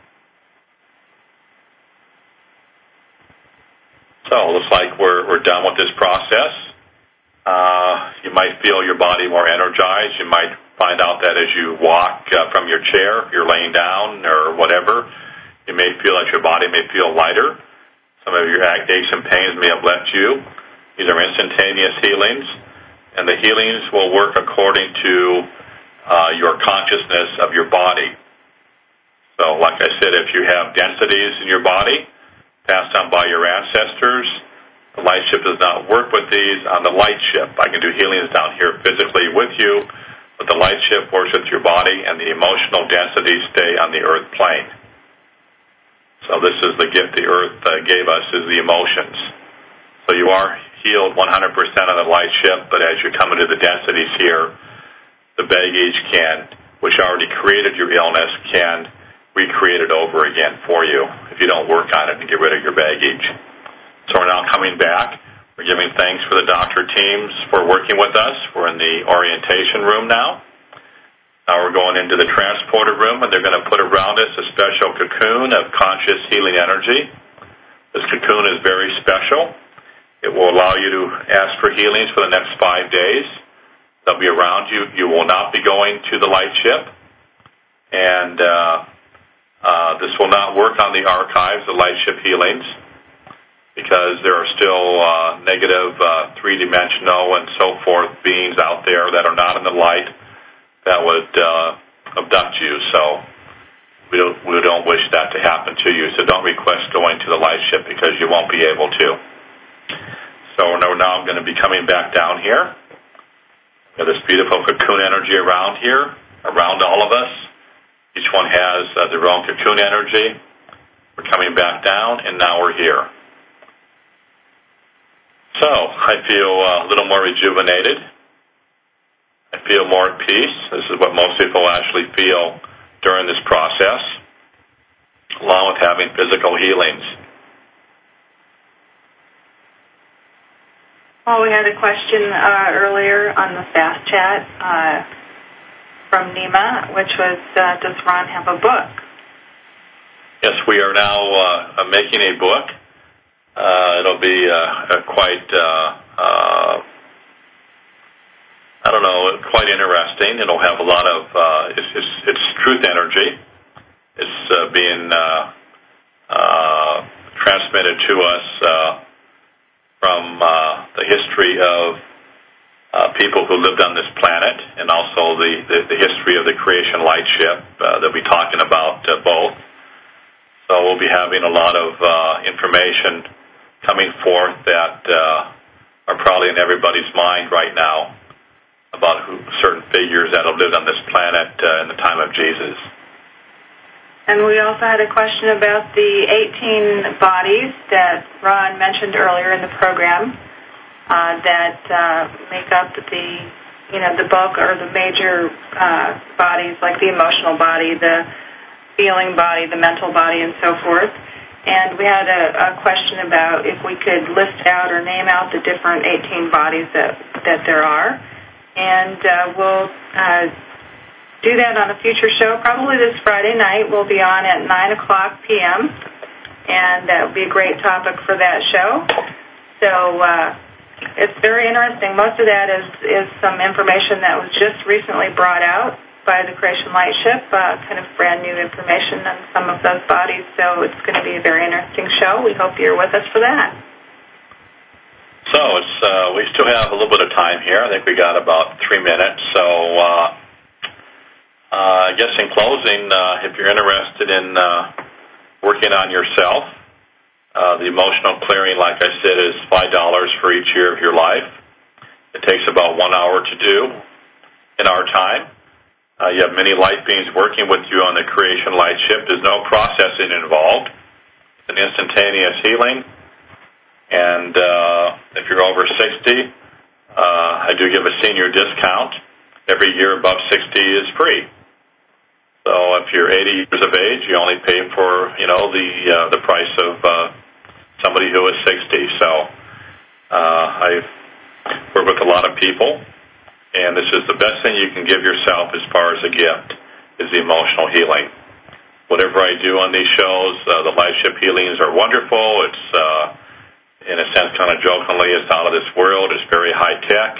So it looks like we're, we're done with this process. Uh, you might feel your body more energized. You might find out that as you walk uh, from your chair, if you're laying down or whatever, you may feel that your body may feel lighter. Some of your aches and pains may have left you. These are instantaneous healings, and the healings will work according to uh, your consciousness of your body. So like I said, if you have densities in your body passed on by your ancestors, the light ship does not work with these on the light ship. I can do healings down here physically with you, but the light ship works with your body, and the emotional densities stay on the earth plane. So this is the gift the earth uh, gave us, is the emotions. So you are healed one hundred percent on the light ship, but as you come into the densities here, the baggage can, which already created your illness, can recreate it over again for you if you don't work on it and get rid of your baggage. So we're now coming back. We're giving thanks for the doctor teams for working with us. We're in the orientation room now. Now we're going into the transporter room, and they're going to put around us a special cocoon of conscious healing energy. This cocoon is very special. It will allow you to ask for healings for the next five days. They'll be around you. You will not be going to the light ship. And uh, uh, this will not work on the archives, the light ship healings, because there are still uh, negative uh, three-dimensional and so forth beings out there that are not in the light that would uh, abduct you. So we don't, we don't wish that to happen to you. So don't request going to the light ship because you won't be able to. So now I'm going to be coming back down here. We have this beautiful cocoon energy around here, around all of us. Each one has uh, their own cocoon energy. We're coming back down, and now we're here. So I feel uh, a little more rejuvenated. I feel more at peace. This is what most people actually feel during this process, along with having physical healings. Well, we had a question uh, earlier on the fast chat uh, from Nima, which was, uh, does Ron have a book? Yes, we are now uh, making a book. Uh, it'll be uh, quite, uh, uh, I don't know, quite interesting. It'll have a lot of, uh, it's, it's, it's truth energy. It's uh, being uh, uh, transmitted to us uh, from uh, the history of uh, people who lived on this planet, and also the, the, the history of the creation lightship. Uh, they'll be talking about uh, both. So we'll be having a lot of uh, information coming forth that uh, are probably in everybody's mind right now about who, certain figures that have lived on this planet uh, in the time of Jesus. And we also had a question about the eighteen bodies that Ron mentioned earlier in the program uh, that uh, make up the, you know, the bulk or the major uh, bodies, like the emotional body, the feeling body, the mental body, and so forth. And we had a, a question about if we could list out or name out the different eighteen bodies that, that there are. And uh, we'll uh, do that on a future show, probably this Friday night. We'll be on at nine o'clock p.m., and that will be a great topic for that show. So uh, it's very interesting. Most of that is, is some information that was just recently brought out by the Creation Lightship, uh, kind of brand new information on some of those bodies. So it's going to be a very interesting show. We hope you're with us for that. So it's uh, we still have a little bit of time here. I think we got about three minutes. So uh, uh, I guess in closing, uh, if you're interested in uh, working on yourself, uh, the emotional clearing, like I said, is five dollars for each year of your life. It takes about one hour to do in our time. Uh, you have many light beings working with you on the Creation Lightship. There's no processing involved. It's an instantaneous healing. And uh, if you're over sixty, uh, I do give a senior discount. Every year above sixty is free. So if you're eighty years of age, you only pay for, you know, the uh, the price of uh, somebody who is sixty. So uh, I work with a lot of people, and this is the best thing you can give yourself as far as a gift is the emotional healing. Whatever I do on these shows, uh, the Lightship healings are wonderful. It's uh, in a sense, kind of jokingly, it's out of this world. It's very high-tech.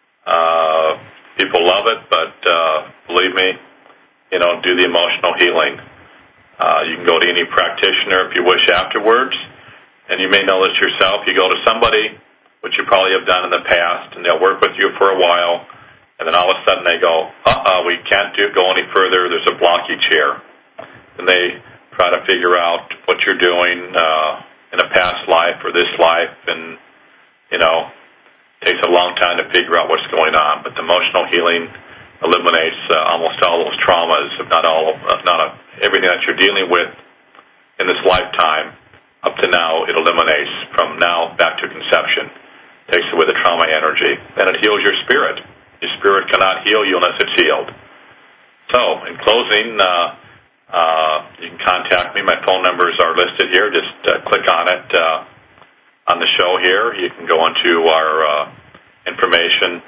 Uh, people love it, but uh, believe me, you know, do the emotional healing. Uh, you can go to any practitioner if you wish afterwards, and you may know this yourself. You go to somebody, which you probably have done in the past, and they'll work with you for a while, and then all of a sudden they go, uh-uh, we can't do go any further. There's a blockage here. And they try to figure out what you're doing, uh, in a past life or this life, and, you know, it takes a long time to figure out what's going on. But the emotional healing eliminates uh, almost all those traumas, if not all, if not a, everything that you're dealing with in this lifetime. Up to now, it eliminates from now back to conception. It takes away the trauma energy. And it heals your spirit. Your spirit cannot heal you unless it's healed. So, in closing, uh, Uh, you can contact me. My phone numbers are listed here. Just uh, click on it uh, on the show here. You can go onto our uh, information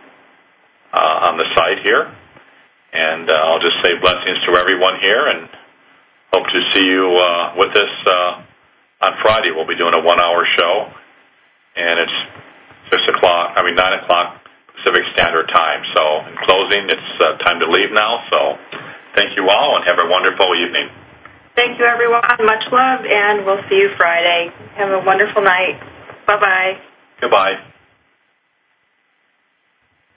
uh, on the site here. And uh, I'll just say blessings to everyone here, and hope to see you uh, with us uh, on Friday. We'll be doing a one-hour show, and it's six o'clock, I mean nine o'clock Pacific Standard Time. So in closing, it's uh, time to leave now. So thank you all, and have a wonderful evening. Thank you, everyone. Much love, and we'll see you Friday. Have a wonderful night. Bye-bye. Goodbye.